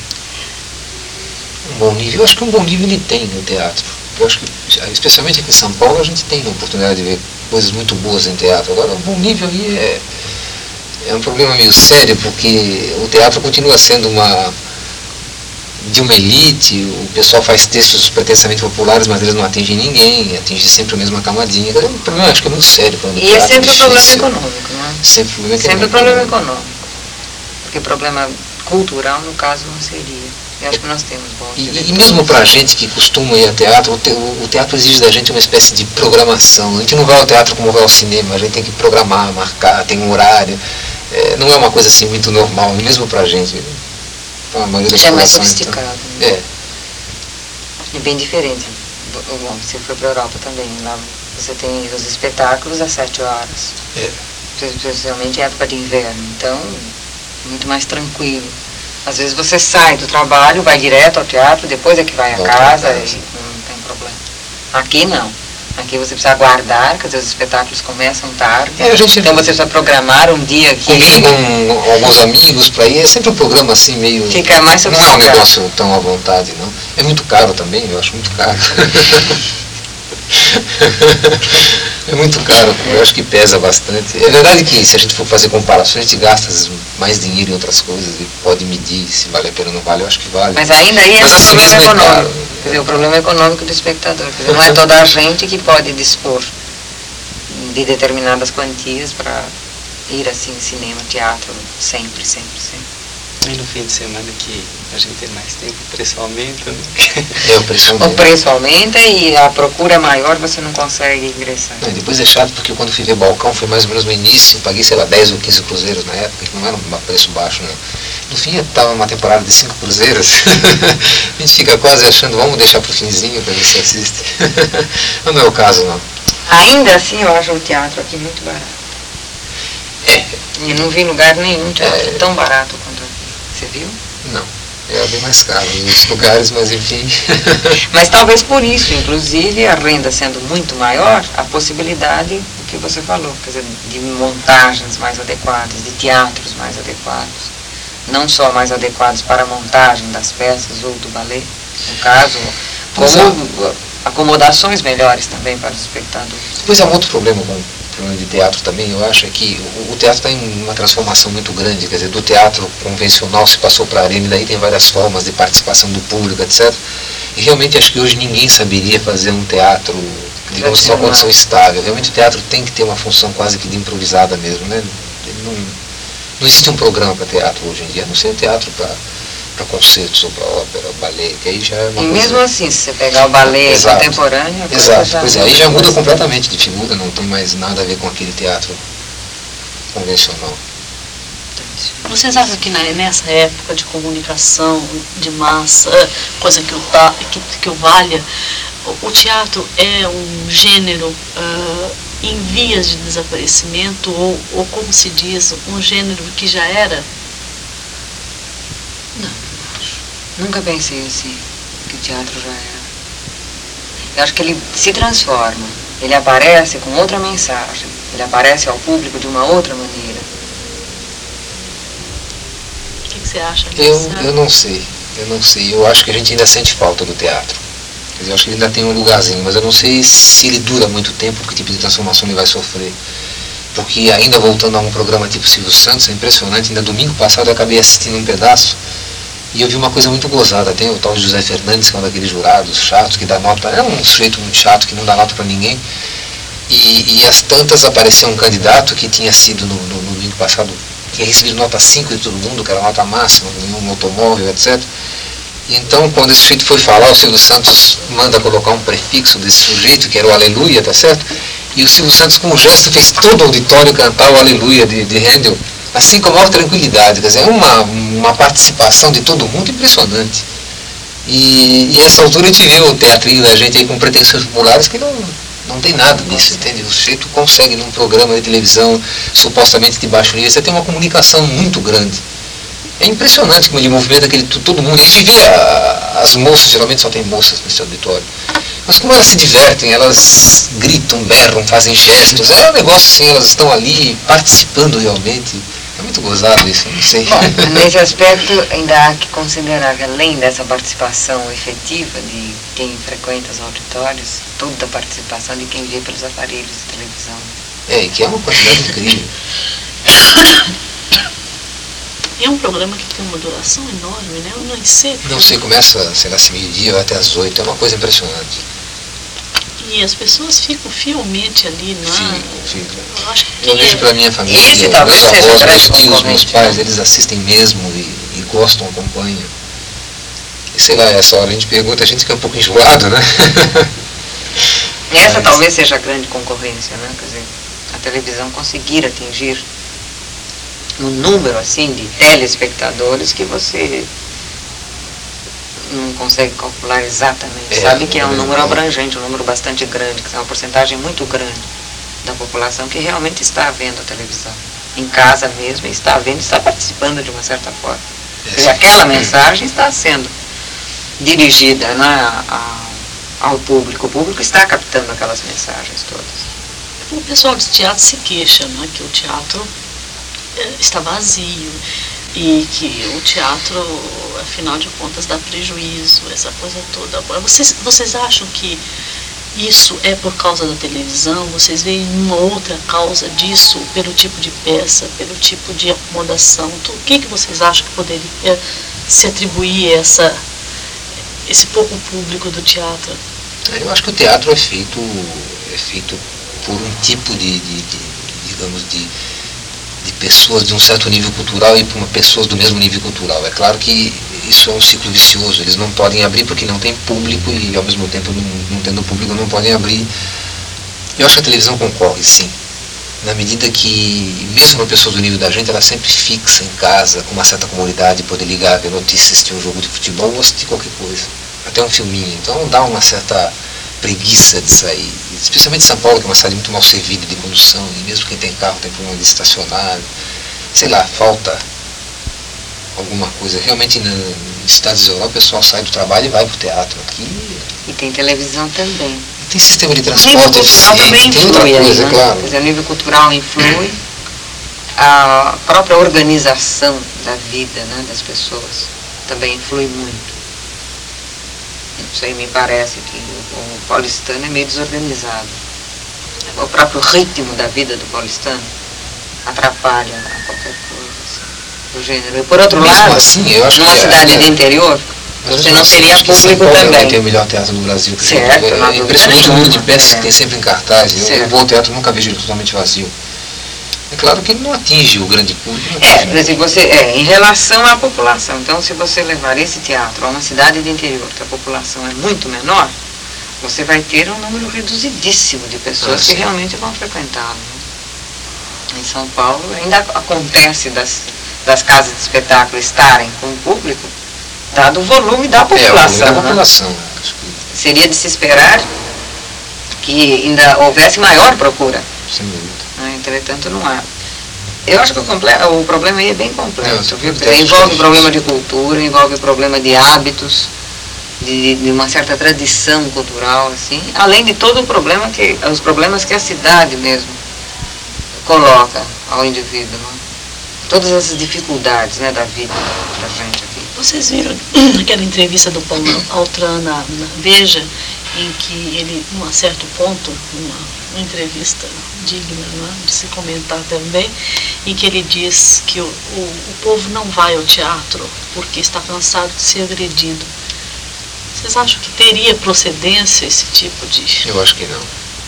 Um bom nível? Eu acho que um bom nível ele tem no teatro. Eu acho que, especialmente aqui em São Paulo, a gente tem a oportunidade de ver coisas muito boas em teatro. Agora, um bom nível aí é um problema meio sério, porque o teatro continua sendo de uma elite, o pessoal faz textos pretensamente populares, mas eles não atingem ninguém, atingem sempre a mesma camadinha. É um problema, acho que é muito sério. E é sempre o problema econômico, não é? Sempre o problema econômico. Porque problema cultural, no caso, não seria. Eu acho que nós temos bons e mesmo para a gente que costuma ir ao teatro, o teatro exige da gente uma espécie de programação. A gente não vai ao teatro como vai ao cinema, a gente tem que programar, marcar, tem um horário. Não é uma coisa assim muito normal, mesmo para a gente. Já é mais sofisticado. Então, É bem diferente. Bom, você foi para a Europa também, lá você tem os espetáculos às 7 horas. Especialmente em época de inverno, então muito mais tranquilo. Às vezes você sai do trabalho, vai direto ao teatro, depois é que vai à casa e não tem problema. Aqui não. Aqui você precisa aguardar, quer dizer, os espetáculos começam tarde. Então você precisa programar um dia que... Comigo, com alguns amigos para ir, é sempre um programa assim meio... Fica mais sofisticado. Não é um negócio tão à vontade, não. É muito caro também, eu acho muito caro. É muito caro, eu acho que pesa bastante. É verdade que se a gente for fazer comparações, a gente gasta mais dinheiro em outras coisas e pode medir se vale a pena ou não vale, eu acho que vale. Mas ainda aí é o problema econômico. Quer dizer, o problema econômico do espectador. Quer dizer, não é toda a gente que pode dispor de determinadas quantias para ir assim, cinema, teatro, sempre. E no fim de semana que a gente tem mais tempo, o preço aumenta, né? O preço aumenta e a procura é maior, você não consegue ingressar. Não, e depois é chato porque quando fui ver Balcão foi mais ou menos no início, paguei, sei lá, 10 ou 15 cruzeiros na época, que não era um preço baixo, né? No fim estava uma temporada de 5 cruzeiros, a gente fica quase achando, vamos deixar pro finzinho para ver se assiste. Mas não é o caso, não. Ainda assim eu acho o teatro aqui muito barato. E não vi lugar nenhum teatro tão barato quanto aqui. Você viu? Não, é bem mais caro em outros lugares, mas enfim. Mas talvez por isso, inclusive, a renda sendo muito maior, a possibilidade, o que você falou, quer dizer, de montagens mais adequadas, de teatros mais adequados. Não só mais adequados para a montagem das peças ou do ballet, no caso, como acomodações melhores também para os espectadores. Pois é, um outro problema com o problema de teatro também, eu acho, é que o teatro está em uma transformação muito grande, quer dizer, do teatro convencional se passou para a arena, e daí tem várias formas de participação do público, etc. E realmente acho que hoje ninguém saberia fazer um teatro, digamos, com uma condição estável. Realmente o teatro tem que ter uma função quase que de improvisada mesmo, né? Não existe um programa para teatro hoje em dia, a não ser teatro para concertos ou para ópera, ballet, que aí já é uma E coisa... mesmo assim, se você pegar o ballet contemporâneo... Exato, pois é, aí já muda completamente de figura, não tem mais nada a ver com aquele teatro convencional. Vocês acham que nessa época de comunicação de massa, coisa que o valha, o teatro é um gênero em vias de desaparecimento ou como se diz, um gênero que já era? Nunca pensei assim, que o teatro já era. Eu acho que ele se transforma, ele aparece com outra mensagem, ele aparece ao público de uma outra maneira. O que você acha? Eu não sei, eu acho que a gente ainda sente falta do teatro. Quer dizer, eu acho que ele ainda tem um lugarzinho, mas eu não sei se ele dura muito tempo, que tipo de transformação ele vai sofrer. Porque ainda voltando a um programa tipo Silvio Santos, é impressionante, ainda domingo passado eu acabei assistindo um pedaço, e eu vi uma coisa muito gozada. Tem o tal de José Fernandes, que é um daqueles jurados chatos, que dá nota, é um sujeito muito chato, que não dá nota para ninguém. E às tantas apareceu um candidato que tinha sido no domingo passado, tinha recebido nota 5 de todo mundo, que era a nota máxima, nenhum automóvel, etc. E então, quando esse sujeito foi falar, o Silvio Santos manda colocar um prefixo desse sujeito, que era o Aleluia, tá certo? E o Silvio Santos, com um gesto, fez todo o auditório cantar o Aleluia de Handel, assim com a maior tranquilidade. Quer dizer, é uma participação de todo mundo impressionante. E essa altura a gente vê o teatrinho da gente aí com pretensões populares que não tem nada disso, entende? O sujeito consegue num programa de televisão supostamente de baixo nível, você tem uma comunicação muito grande. É impressionante como ele movimenta todo mundo. A gente vê as moças, geralmente só tem moças nesse auditório, mas como elas se divertem, elas gritam, berram, fazem gestos, é um negócio assim, elas estão ali participando realmente. É muito gozado isso, não sei. Bom, nesse aspecto ainda há que considerar que além dessa participação efetiva de quem frequenta os auditórios, toda a participação de quem vê pelos aparelhos de televisão. E que é uma quantidade incrível. E é um programa que tem uma duração enorme, né? Eu não sei. Não sei, começa, sei lá, se meio-dia vai até às 8, é uma coisa impressionante. E as pessoas ficam fielmente ali, não é? Ficam. Eu acho que eu vejo pela minha família, esse talvez meus seja avós, grande meus tios, meus concorrente, pais, né? eles assistem mesmo e gostam, acompanham. E sei lá, essa hora a gente pergunta, a gente fica um pouco enjoado, né? Essa talvez seja a grande concorrência, né? Quer dizer, a televisão conseguir atingir um número assim de telespectadores que você não consegue calcular exatamente. Sabe que é um número abrangente, um número bastante grande, que é uma porcentagem muito grande da população que realmente está vendo a televisão. Em casa mesmo, está vendo, está participando de uma certa forma. Quer dizer, aquela mensagem está sendo dirigida, né, ao público. O público está captando aquelas mensagens todas. o pessoal de teatro se queixa, né, que o teatro está vazio e que o teatro, afinal de contas, dá prejuízo, essa coisa toda. Vocês acham que isso é por causa da televisão? Vocês veem uma outra causa disso, pelo tipo de peça, pelo tipo de acomodação? O que vocês acham que poderia se atribuir esse pouco público do teatro? Eu acho que o teatro é feito por um tipo digamos, de pessoas de um certo nível cultural e por pessoas do mesmo nível cultural. É claro que isso é um ciclo vicioso, eles não podem abrir porque não tem público e ao mesmo tempo não tendo público não podem abrir. Eu acho que a televisão concorre, sim, na medida que mesmo uma pessoa do nível da gente, ela sempre fixa em casa, com uma certa comunidade, poder ligar, ver notícias, assistir um jogo de futebol ou assistir qualquer coisa, até um filminho. Então dá uma certa preguiça de sair, especialmente São Paulo, que é uma cidade muito mal servida de condução, e mesmo quem tem carro tem problema de estacionar, sei lá, falta alguma coisa. Realmente em cidades da Europa o pessoal sai do trabalho e vai para o teatro. Aqui E tem televisão também. tem sistema de O nível transporte cultural também eficiente, tem outra influi aí, coisa, né? claro. Quer dizer, o nível cultural influi, a própria organização da vida, né, das pessoas também influi muito. Isso aí me parece que o paulistano é meio desorganizado. O próprio ritmo da vida do paulistano atrapalha qualquer coisa assim, do gênero. E por outro Mesmo lado, assim, eu acho numa que cidade de interior, você não teria público São Paulo também. tem o melhor teatro do Brasil. Que Certo, sempre, não há é impressionante o dúvida número de nenhuma. peças que tem sempre em cartaz. Eu Certo. vou ao teatro, nunca vejo ele totalmente vazio. É claro que ele não atinge o grande público. Por exemplo, em relação à população, então se você levar esse teatro a uma cidade de interior, que a população é muito menor, você vai ter um número reduzidíssimo de pessoas que sim. realmente vão frequentá-lo. Né? Em São Paulo ainda acontece das casas de espetáculo estarem com o público, dado o volume da população. Da né? população. Acho que, Seria de se esperar que ainda houvesse maior procura. sem dúvida. Entretanto, não há. Eu acho que o problema aí é bem complexo. Eu até Envolve acho problema de difícil. cultura, envolve problema de hábitos, de uma certa tradição cultural, assim, além de todo os problemas que a cidade mesmo coloca ao indivíduo. Né? Todas essas dificuldades, né, da vida da gente aqui. Vocês viram aquela entrevista do Paulo Altran na Veja, em que ele, num certo ponto, uma entrevista digna, né, de se comentar também, em que ele diz que o povo não vai ao teatro porque está cansado de ser agredido. Vocês acham que teria procedência esse tipo de... Eu acho que não.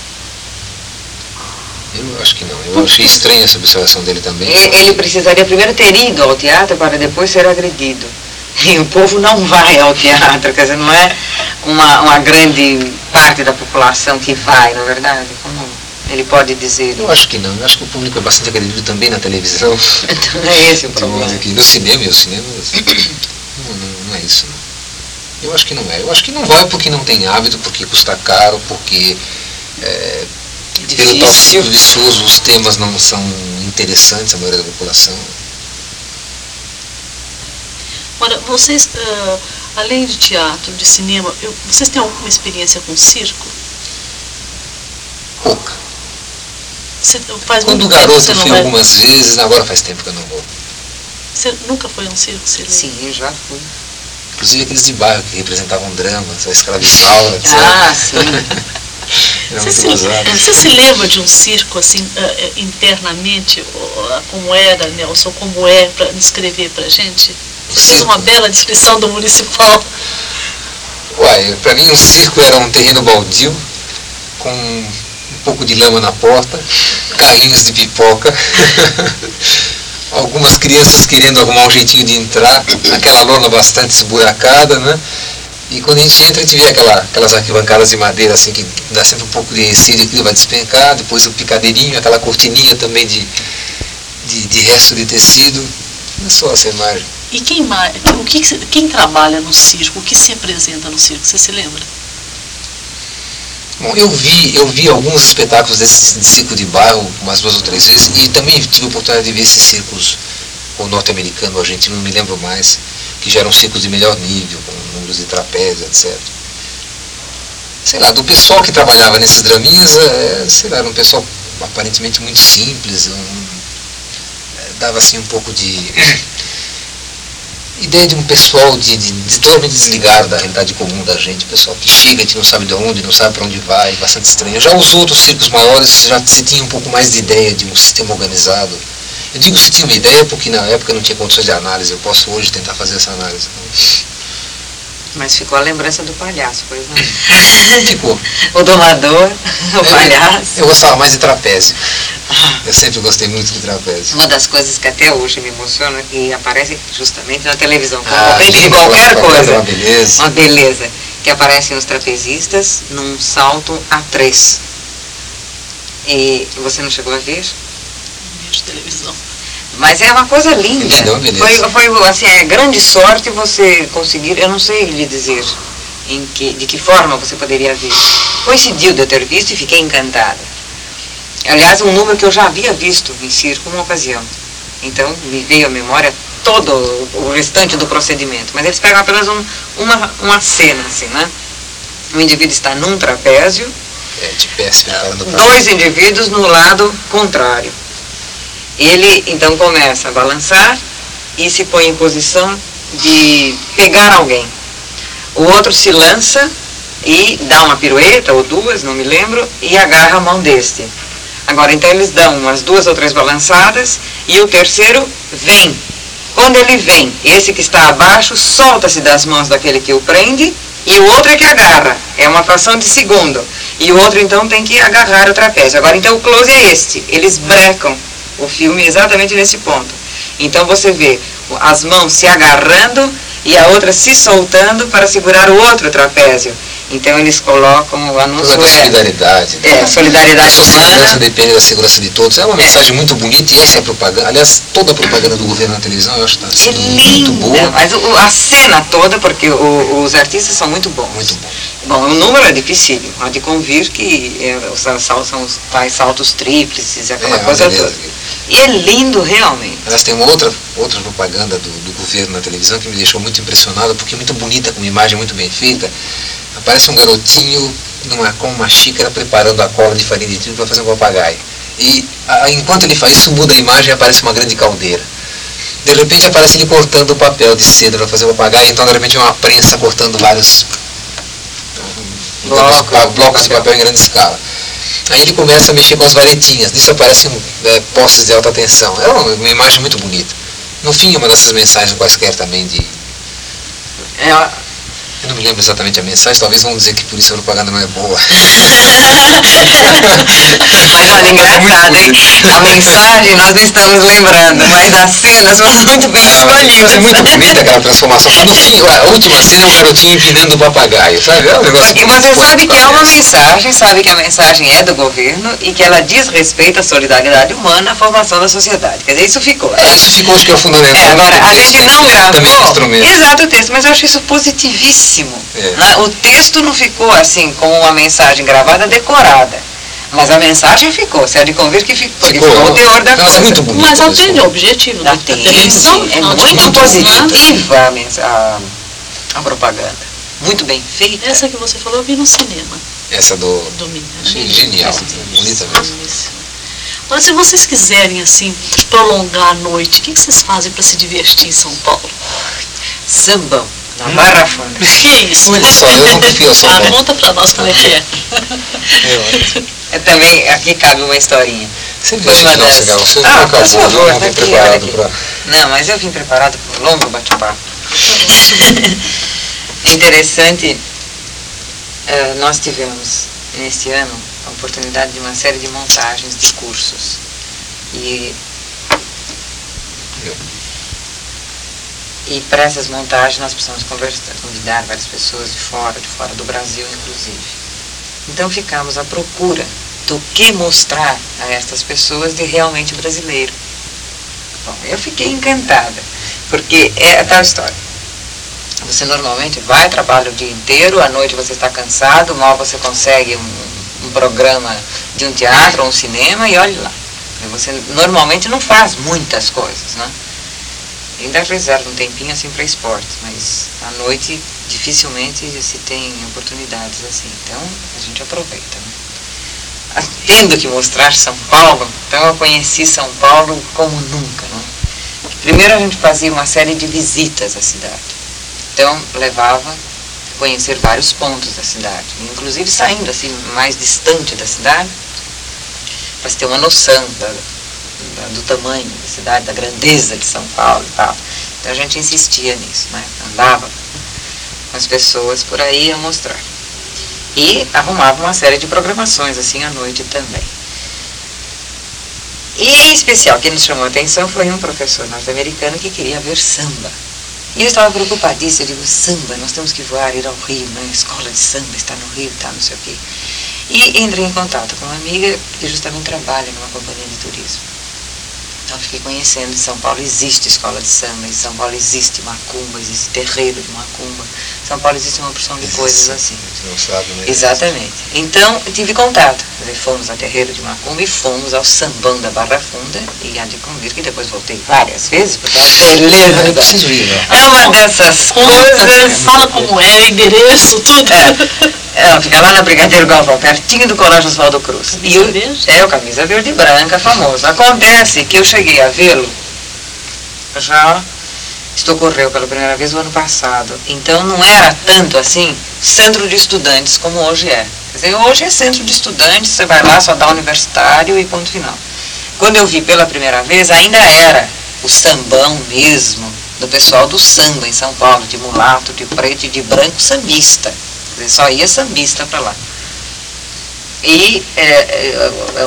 Eu acho que não. Eu achei estranha essa observação dele também. Ele precisaria primeiro ter ido ao teatro para depois ser agredido. E o povo não vai ao teatro, quer dizer, não é uma grande parte da população que vai, na verdade, como ele pode dizer. Eu acho que não. Eu acho que o público é bastante agredido também na televisão. Então é esse o problema. Aqui no cinema, e o cinema não é isso. Não. Eu acho que não é. Eu acho que não vai porque não tem hábito, porque custa caro, porque pelo tal ciclo vicioso os temas não são interessantes à maioria da população. Ora, vocês, além de teatro, de cinema, vocês têm alguma experiência com circo? Pouca. Faz Quando muito tempo garoto que você eu não fui vai... algumas vezes, agora faz tempo que eu não vou. Você nunca foi a um circo? Você lembra? Sim, eu já fui. Inclusive aqueles de bairro que representavam dramas, a escravizaura, etc. Ah, sim. Era muito gozado. Você se lembra de um circo, assim, internamente, como era, Nelson, como é, para descrever para a gente? Você fez uma bela descrição do municipal. Uai, pra mim um circo era um terreno baldio, com um pouco de lama na porta, carrinhos de pipoca, algumas crianças querendo arrumar um jeitinho de entrar, aquela lona bastante esburacada, né? E quando a gente entra, a gente vê aquelas arquibancadas de madeira, assim, que dá sempre um pouco de receio de que vai despencar, depois o picadeirinho, aquela cortininha também de resto de tecido. É só essa imagem. E quem trabalha no circo, o que se apresenta no circo, você se lembra? Bom, eu vi alguns espetáculos desse circo de bairro umas 2 ou 3 vezes e também tive a oportunidade de ver esses circos, o norte-americano, o argentino, não me lembro mais, que já eram circos de melhor nível, com números de trapézio, etc. Sei lá, do pessoal que trabalhava nesses draminhas, sei lá, era um pessoal aparentemente muito simples, dava assim um pouco de ideia de um pessoal totalmente desligado da realidade comum da gente, pessoal que chega, a gente não sabe de onde, não sabe para onde vai, bastante estranho. Já os outros circos maiores já se tinha um pouco mais de ideia de um sistema organizado. Eu digo se tinha uma ideia porque na época não tinha condições de análise, eu posso hoje tentar fazer essa análise. Mas ficou a lembrança do palhaço, pois não? Ficou. O domador, o palhaço. Eu gostava mais de trapézio. Eu sempre gostei muito de trapézio. Uma das coisas que até hoje me emociona e aparece justamente na televisão, Gente, de qualquer coisa. Uma beleza. Uma beleza. Que aparecem os trapezistas num salto a 3. E você não chegou a ver? De televisão. Mas é uma coisa linda. Foi assim, é grande sorte você conseguir, eu não sei lhe dizer de que forma você poderia ver. Coincidiu de eu ter visto e fiquei encantada. Aliás, um número que eu já havia visto em circo uma ocasião. Então, me veio à memória todo o restante do procedimento. Mas eles pegam apenas uma cena, assim, né? O indivíduo está num trapézio, de pé, se preparando para... 2 indivíduos no lado contrário. Ele, então, começa a balançar e se põe em posição de pegar alguém. O outro se lança e dá uma pirueta, ou 2, não me lembro, e agarra a mão deste. Agora, então, eles dão umas 2 ou 3 balançadas e o terceiro vem. Quando ele vem, esse que está abaixo solta-se das mãos daquele que o prende e o outro é que agarra. É uma fração de segundo. E o outro, então, tem que agarrar o trapézio. Agora, então, o close é este. Eles brecam o filme exatamente nesse ponto. Então, você vê as mãos se agarrando e a outra se soltando para segurar o outro trapézio. Então, eles colocam o anúncio... Toda a solidariedade. Solidariedade a sua humana. segurança depende da segurança de todos. É uma mensagem muito bonita e essa é a propaganda. Aliás, toda a propaganda do governo na televisão eu acho que está sendo muito boa. Mas a cena toda, porque os artistas são muito bons. Muito bom. Bom, o número é difícil. Há de convir que os saltos são os tais saltos tríplices, aquela coisa toda. E é lindo realmente. Aliás, tem uma outra propaganda do governo na televisão que me deixou muito impressionado, porque é muito bonita, com uma imagem muito bem feita. Aparece um garotinho com uma xícara preparando a cola de farinha de trigo para fazer um papagaio. E enquanto ele faz isso, muda a imagem e aparece uma grande caldeira. De repente aparece ele cortando o papel de seda para fazer o papagaio, então de repente é uma prensa cortando vários blocos de papel em grande escala. Aí ele começa a mexer com as varetinhas, nisso aparecem postes de alta tensão. É uma imagem muito bonita. No fim, uma dessas mensagens quaisquer também de... Eu não me lembro exatamente a mensagem, talvez vão dizer que por isso a propaganda não é boa. Mas olha, engraçado, hein? A mensagem nós não estamos lembrando, mas as cenas foram muito bem escolhidas. É muito bonita aquela transformação. No fim, a última cena é um garotinho empinando o papagaio, sabe? É um negócio. Porque você sabe que é uma mensagem, sabe que a mensagem é do governo e que ela diz respeito à solidariedade humana, à formação da sociedade. Quer dizer, isso ficou. Isso ficou, acho que é o fundamental. Agora, a gente não gravou. Exato, o texto, mas eu acho isso positivíssimo. Né? O texto não ficou assim, como uma mensagem gravada, decorada. Mas a mensagem ficou. Você há de convir que ficou, porque ficou o teor da coisa. É muito bonito, mas atende o objetivo da televisão. É muito positiva a propaganda. Muito bem feita. Essa que você falou, eu vi no cinema. Essa do genial. Bonita mesmo. Mas se vocês quiserem, assim, prolongar a noite, o que vocês fazem para se divertir em São Paulo? Sambão. Na Barra Funda. Que isso? Olha só, eu nunca fui ao sambão. Conta pra nós como é que é. Também, aqui cabe uma historinha. Você viu esse final, Segal? Você não acabou, por favor, não vim preparado para... Não, mas eu vim preparado para um longo bate-papo. É interessante, nós tivemos, neste ano, a oportunidade de uma série de montagens de cursos. E para essas montagens nós precisamos convidar várias pessoas de fora do Brasil, inclusive. Então ficamos à procura do que mostrar a estas pessoas de realmente brasileiro. Bom, eu fiquei encantada, porque é a tal história. Você normalmente vai, trabalha o dia inteiro, à noite você está cansado, mal você consegue um programa de um teatro ou um cinema e olhe lá. Você normalmente não faz muitas coisas, né? Ainda reserva um tempinho assim para esportes, mas à noite dificilmente se tem oportunidades assim. Então a gente aproveita. Né? Tendo que mostrar São Paulo, então eu conheci São Paulo como nunca. Né? Primeiro a gente fazia uma série de visitas à cidade. Então levava a conhecer vários pontos da cidade, inclusive saindo assim mais distante da cidade, para se ter uma noção do tamanho da cidade, da grandeza de São Paulo e tal. Então a gente insistia nisso, né? Andava as pessoas por aí a mostrar. E arrumava uma série de programações assim à noite também. E em especial, quem nos chamou a atenção foi um professor norte-americano que queria ver samba. E eu estava preocupadíssima, eu digo, samba, nós temos que voar, ir ao Rio, né? A escola de samba está no Rio, tá, não sei o quê. E entrei em contato com uma amiga que justamente trabalha numa companhia de turismo. Então fiquei conhecendo, em São Paulo existe escola de samba, em São Paulo existe macumba, existe terreiro de macumba. Em São Paulo existe uma porção de coisas assim. Não sabe, né? Exatamente. Então tive contato. Fomos ao terreiro de macumba e fomos ao sambão da Barra Funda. E há de convir que depois voltei várias vezes, porque é uma beleza. Eu preciso ir, né? É uma dessas coisas. Fala como é, endereço, tudo. Ela fica lá na Brigadeiro Galvão, pertinho do Colégio Oswaldo Cruz. Camisa verde? É, o camisa verde e branca, famoso. Acontece que eu cheguei a vê-lo, já isto ocorreu pela primeira vez no ano passado. Então não era tanto assim, centro de estudantes como hoje é. Quer dizer, hoje é centro de estudantes, você vai lá, só dá universitário e ponto final. Quando eu vi pela primeira vez, ainda era o sambão mesmo, do pessoal do samba em São Paulo, de mulato, de preto e de branco sambista. Só ia sambista para lá. E é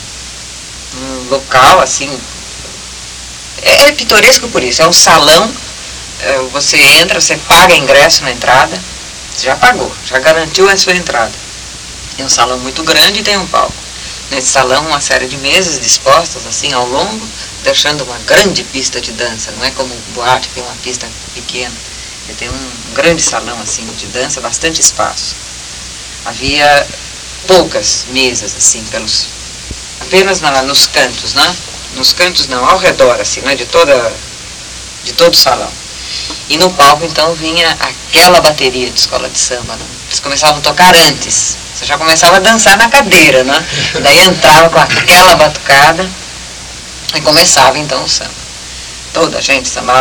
um local, assim, é pitoresco por isso. É um salão, você entra, você paga ingresso na entrada, você já pagou, já garantiu a sua entrada. É um salão muito grande e tem um palco. Nesse salão, uma série de mesas dispostas, assim, ao longo, deixando uma grande pista de dança. Não é como boate, que tem uma pista pequena. Tem um grande salão assim de dança, bastante espaço. Havia poucas mesas assim, apenas nos cantos, né? Nos cantos não, ao redor assim, né? De todo o salão. E no palco então vinha aquela bateria de escola de samba, né? Eles começavam a tocar antes. Você já começava a dançar na cadeira, né? Daí entrava com aquela batucada e começava então o samba. Toda a gente sambava.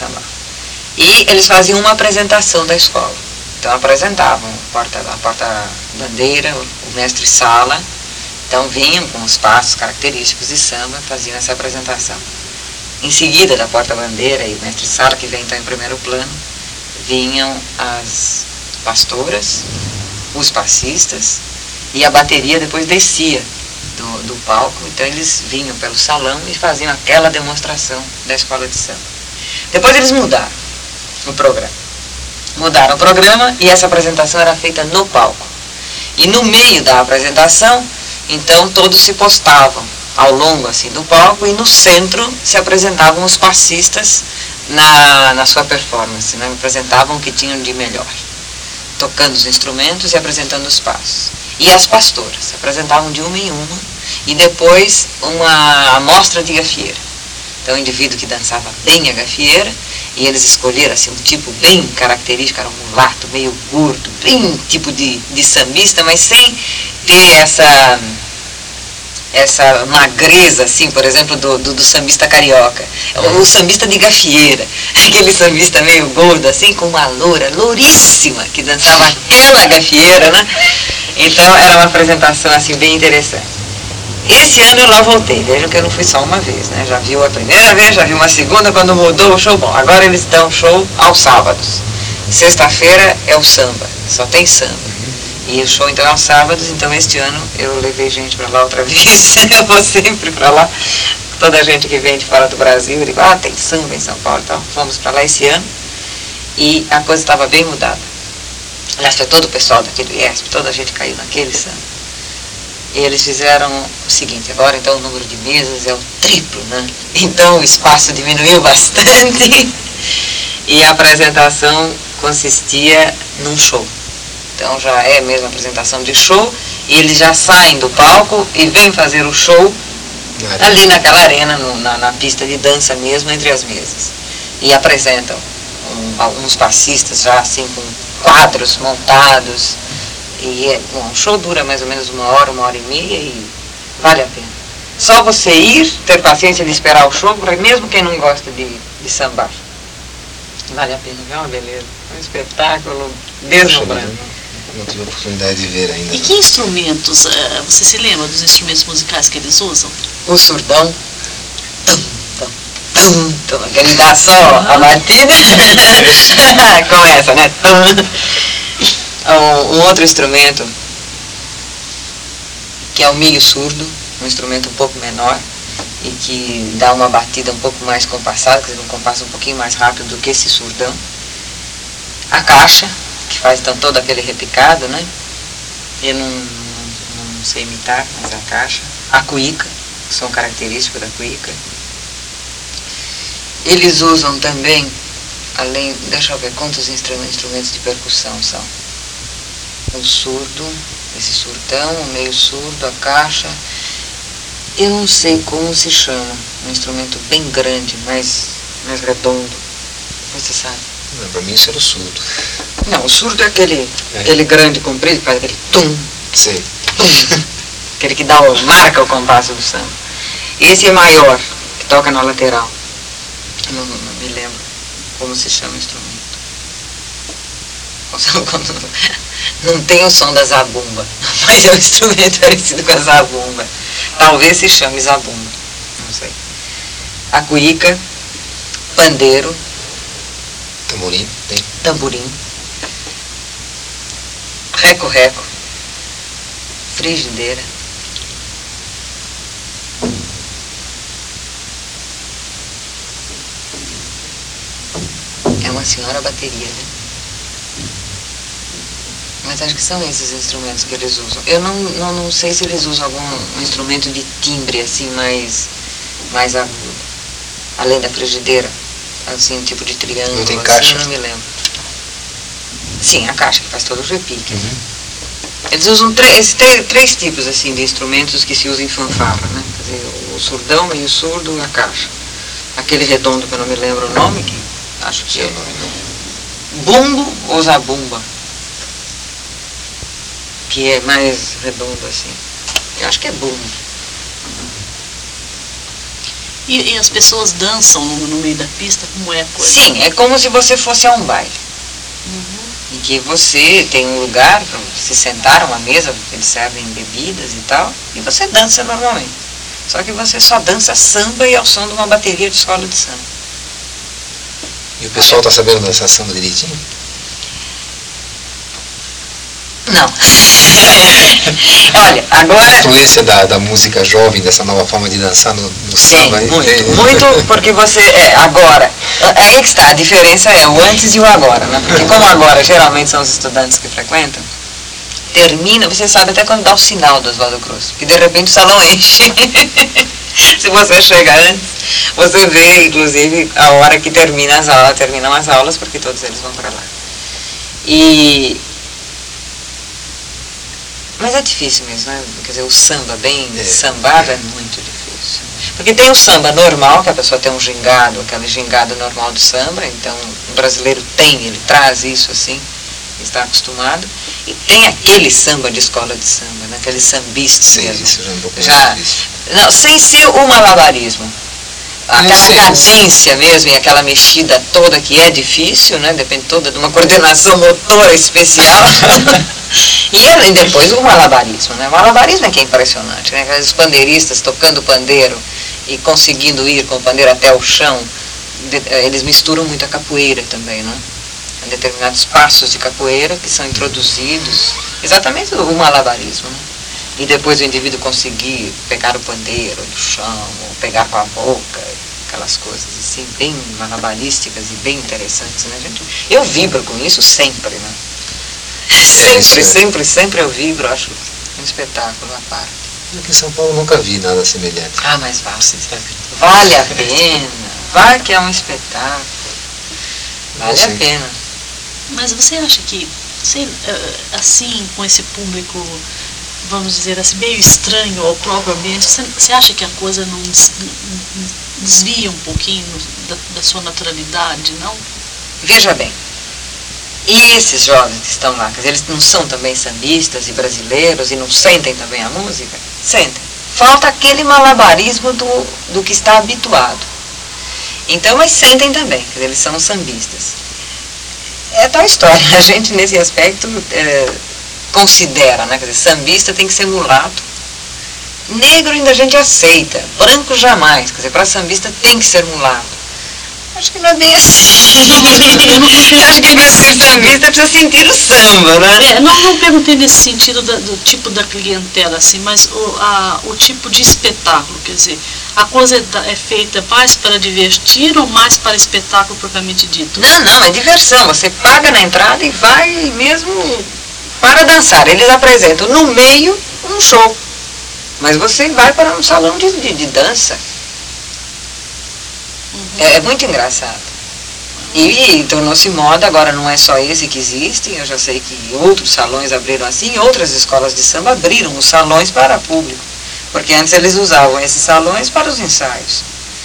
E eles faziam uma apresentação da escola. Então apresentavam a porta-bandeira, o mestre-sala. Então vinham com os passos característicos de samba, faziam essa apresentação. Em seguida da porta-bandeira e o mestre-sala, que vem então em primeiro plano, vinham as pastoras, os passistas, e a bateria depois descia do palco. Então eles vinham pelo salão e faziam aquela demonstração da escola de samba. Depois eles mudaram o programa. Mudaram o programa e essa apresentação era feita no palco. E no meio da apresentação, então todos se postavam ao longo assim do palco e no centro se apresentavam os passistas na sua performance, né? Apresentavam o que tinham de melhor, tocando os instrumentos e apresentando os passos. E as pastoras apresentavam de uma em uma e depois uma amostra de gafieira. Então o indivíduo que dançava bem a gafieira, e eles escolheram assim, um tipo bem característico, era um mulato, meio gordo, bem tipo de sambista, mas sem ter essa magreza, assim, por exemplo, do sambista carioca. O sambista de gafieira, aquele sambista meio gordo, assim, com uma loura, louríssima, que dançava aquela gafieira, né? Então era uma apresentação assim bem interessante. Esse ano eu lá voltei, vejam que eu não fui só uma vez, né? Já viu a primeira vez, já viu uma segunda, quando mudou o show, bom, agora eles dão show aos sábados. Sexta-feira é o samba, só tem samba. E o show então é aos sábados, então este ano eu levei gente para lá outra vez, eu vou sempre para lá. Toda a gente que vem de fora do Brasil, eu digo, tem samba em São Paulo, então fomos para lá esse ano. E a coisa estava bem mudada. Aliás, foi todo o pessoal daqui do IESP, toda a gente caiu naquele samba. E eles fizeram o seguinte, agora então o número de mesas é o triplo, né? Então o espaço diminuiu bastante e a apresentação consistia num show. Então já é mesmo a apresentação de show e eles já saem do palco e vêm fazer o show ali naquela arena, na pista de dança mesmo, entre as mesas. E apresentam alguns passistas já assim com quadros montados. E o show dura mais ou menos uma hora e meia e vale a pena. Só você ir, ter paciência de esperar o show, mesmo quem não gosta de sambar. Vale a pena, é uma beleza. É um espetáculo deslumbrante. Não tive a oportunidade de ver ainda. E que instrumentos, você se lembra dos instrumentos musicais que eles usam? O surdão. tum, tum, aquele dá só a batida, começa, né? Um outro instrumento, que é o milho surdo, um instrumento um pouco menor, e que dá uma batida um pouco mais compassada, quer dizer, um compasso um pouquinho mais rápido do que esse surdão. A caixa, que faz então todo aquele repicado, né? Eu não sei imitar, mas a caixa. A cuíca, que são característicos da cuíca. Eles usam também, além, deixa eu ver quantos instrumentos de percussão são. O surdo, esse surdão, o meio surdo, a caixa. Eu não sei como se chama, um instrumento bem grande, mais redondo. Você sabe? Não, para mim isso era o surdo. Não, o surdo é aquele grande comprido, que faz aquele tum, Sei. tum, aquele que marca o compasso do samba. Esse é maior, que toca na lateral. Não me lembro como se chama o instrumento. Não tem o som da zabumba, mas é um instrumento parecido com a zabumba. Talvez se chame zabumba, não sei. A cuíca, pandeiro, Tamborim, tem. tamborim, reco-reco, frigideira, é uma senhora bateria, né? Mas acho que são esses instrumentos que eles usam. Eu não sei se eles usam algum instrumento de timbre assim mais agudo, além da frigideira, assim, um tipo de triângulo. Não tem assim, caixa? eu não me lembro. Sim, a caixa que faz todo o repique. Eles usam três tipos assim de instrumentos que se usam em fanfarra, né? Quer dizer, o surdão, meio surdo, a caixa. Aquele redondo que eu não me lembro o nome, que acho que é bumbo ou zabumba, que é mais redondo assim. Eu acho que é bumbo. E as pessoas dançam no meio da pista, como é a coisa? Sim, é como se você fosse a um baile. E que você tem um lugar para se sentar, uma mesa, eles servem bebidas e tal, e você dança normalmente. Só que você só dança samba e ao som de uma bateria de escola de samba. E o pessoal está sabendo dançar samba direitinho? Não. Olha, agora... A influência da música jovem, dessa nova forma de dançar no samba. Sim, muito, porque você... agora, aí que está, a diferença é o antes e o agora, né? Porque como agora geralmente são os estudantes que frequentam, termina, você sabe até quando dá o sinal do Oswaldo Cruz, que de repente o salão enche. Se você chega antes, você vê, inclusive, a hora que terminam as aulas, porque todos eles vão para lá. Mas é difícil mesmo, né? Quer dizer, o samba bem sambado é muito difícil. Porque tem o samba normal, que a pessoa tem um gingado, aquele gingado normal do samba, então o brasileiro ele traz isso assim, está acostumado. E tem aquele samba de escola de samba, né? Aquele sambista mesmo. Isso já é um pouco Já, mais difícil. não, sem ser o malabarismo. Aquela cadência mesmo e aquela mexida toda que é difícil, né? Depende toda de uma coordenação motora especial. E depois o malabarismo, né? O malabarismo é que é impressionante, né? Aqueles pandeiristas tocando pandeiro e conseguindo ir com o pandeiro até o chão, eles misturam muito a capoeira também, né? Em determinados passos de capoeira que são introduzidos, exatamente o malabarismo, né? E depois o indivíduo conseguir pegar o pandeiro do chão, ou pegar com a boca, aquelas coisas assim, bem malabarísticas e bem interessantes, né, gente? Eu vibro com isso sempre, né? Sempre eu vibro, acho um espetáculo à parte. Aqui em São Paulo nunca vi nada semelhante. Ah, mas vale a pena, vai que é um espetáculo, vale a pena. Mas você acha que, assim, com esse público, vamos dizer assim, meio estranho ao próprio ambiente, você acha que a coisa não desvia um pouquinho da sua naturalidade, não? Veja bem, e esses jovens que estão lá, quer dizer, eles não são também sambistas e brasileiros e não sentem também a música? Sentem. Falta aquele malabarismo do que está habituado. Então, mas sentem também, quer dizer, eles são sambistas. É tal história, a gente nesse aspecto considera, né? Quer dizer, sambista tem que ser mulato Negro ainda a gente aceita, branco jamais. Quer dizer, para sambista tem que ser mulato. Acho que não é bem assim. Acho que para ser sambista precisa sentir o samba, né? Não perguntei nesse sentido do tipo da clientela, assim, mas o tipo de espetáculo, quer dizer, a coisa é feita mais para divertir ou mais para espetáculo propriamente dito? Não, é diversão. Você paga na entrada e vai mesmo para dançar. Eles apresentam no meio um show, mas você vai para um salão de dança. É muito engraçado. E tornou-se moda, agora não é só esse que existe, eu já sei que outros salões abriram assim, outras escolas de samba abriram os salões para público, porque antes eles usavam esses salões para os ensaios.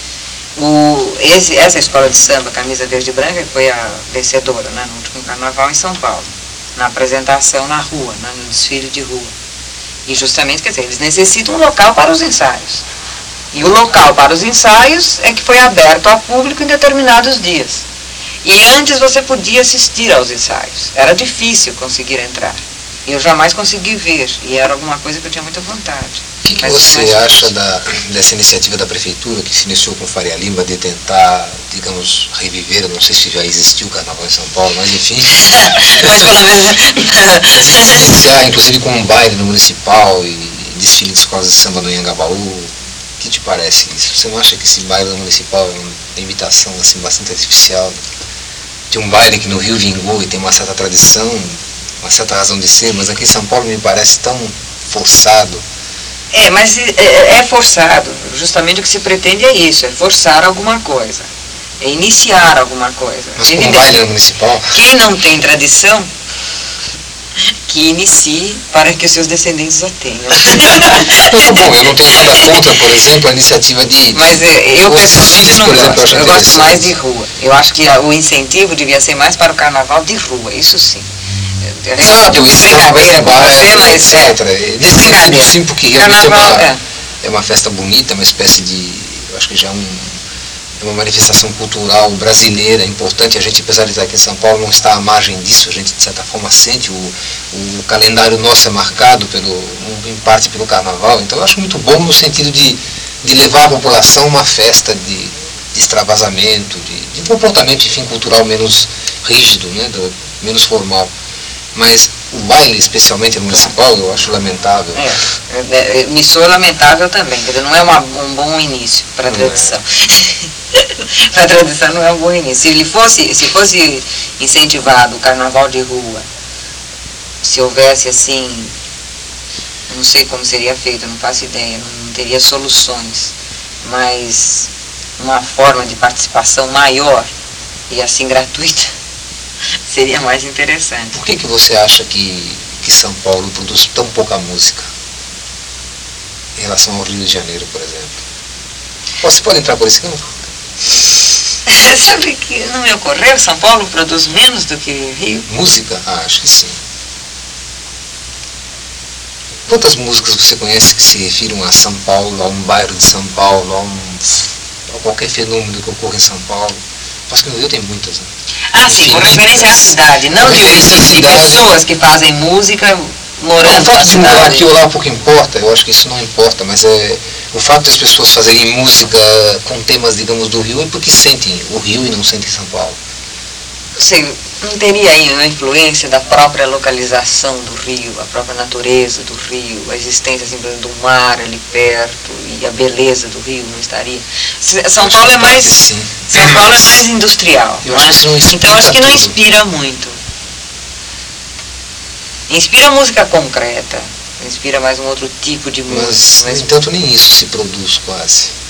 Essa escola de samba, Camisa Verde e Branca, que foi a vencedora, né, no último carnaval em São Paulo, na apresentação na rua, no desfile de rua. E justamente, quer dizer, eles necessitam um local para os ensaios. E o local para os ensaios é que foi aberto ao público em determinados dias. E antes você podia assistir aos ensaios. Era difícil conseguir entrar. E eu jamais consegui ver. E era alguma coisa que eu tinha muita vontade. O que você acha dessa iniciativa da Prefeitura, que se iniciou com Faria Lima, de tentar, digamos, reviver, eu não sei se já existiu o Carnaval em São Paulo, mas enfim. Mas pelo menos... iniciar, inclusive com um baile no Municipal e desfile de escolas de samba no Anhangabaú. O que te parece isso? Você não acha que esse baile no Municipal é uma imitação assim, bastante artificial de um baile que no Rio vingou e tem uma certa tradição, uma certa razão de ser, mas aqui em São Paulo me parece tão forçado? Mas é forçado. Justamente o que se pretende é isso, é forçar alguma coisa, é iniciar alguma coisa. Mas com um baile no Municipal? Quem não tem tradição, que inicie para que os seus descendentes a tenham. Tá bom, eu não tenho nada contra, por exemplo, a iniciativa de... Mas eu pessoalmente não gosto, eu gosto mais de rua. Eu acho que o incentivo devia ser mais para o carnaval de rua, isso sim. Exato, o brincadeira com você, mas brincadeira. Sim, porque realmente carnaval, é uma festa bonita, uma espécie de... Eu acho que já é uma manifestação cultural brasileira importante. A gente, apesar de estar aqui em São Paulo, não está à margem disso. A gente, de certa forma, sente o calendário nosso é marcado, em parte, pelo Carnaval. Então, eu acho muito bom no sentido de levar à população uma festa de extravasamento, de um comportamento, enfim, cultural menos rígido, né, menos formal. Mas o baile, especialmente no Municipal, eu acho lamentável. Me soa lamentável também, quer dizer, não é um bom início para a tradição. Para a tradição não é um bom início. Se fosse incentivado o carnaval de rua, se houvesse assim, não sei como seria feito, não faço ideia, não teria soluções, mas uma forma de participação maior e assim gratuita, seria mais interessante. Por que você acha que São Paulo produz tão pouca música em relação ao Rio de Janeiro, por exemplo? Você pode entrar por esse campo? Sabe que não me ocorreu, São Paulo produz menos do que Rio? Música? Acho que sim. Quantas músicas você conhece que se refiram a São Paulo, a um bairro de São Paulo, a qualquer fenômeno que ocorra em São Paulo? Acho que no Rio tem muitas, né? Sim, com referência à cidade, não de pessoas que fazem música morando na cidade. O fato de morar aqui ou lá pouco importa, eu acho que isso não importa, mas o fato das pessoas fazerem música com temas, digamos, do Rio é porque sentem o Rio e não sentem São Paulo. Não sei, não teria aí uma influência da própria localização do Rio, a própria natureza do Rio, a existência assim, do mar ali perto e a beleza do Rio não estaria? São Paulo é mais industrial, eu acho que isso não inspira, então acho que não inspira muito. Inspira música concreta, inspira mais um outro tipo de música. Mas, no entanto, nem isso se produz quase.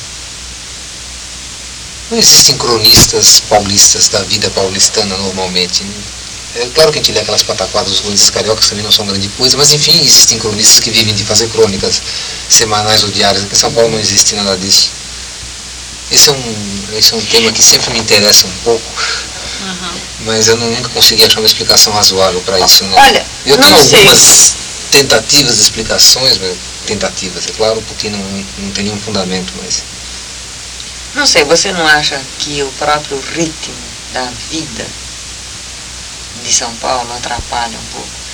Não existem cronistas paulistas da vida paulistana normalmente. É claro que a gente lê aquelas pataquadas dos cronistas cariocas, também não são grande coisa, mas enfim, existem cronistas que vivem de fazer crônicas semanais ou diárias. Aqui em São Paulo não existe nada disso. Esse é um tema que sempre me interessa um pouco, mas eu nunca consegui achar uma explicação razoável para isso. Não. Olha, eu tenho algumas tentativas de explicações, tentativas, é claro, porque não tem nenhum fundamento, mas... Não sei, você não acha que o próprio ritmo da vida de São Paulo atrapalha um pouco?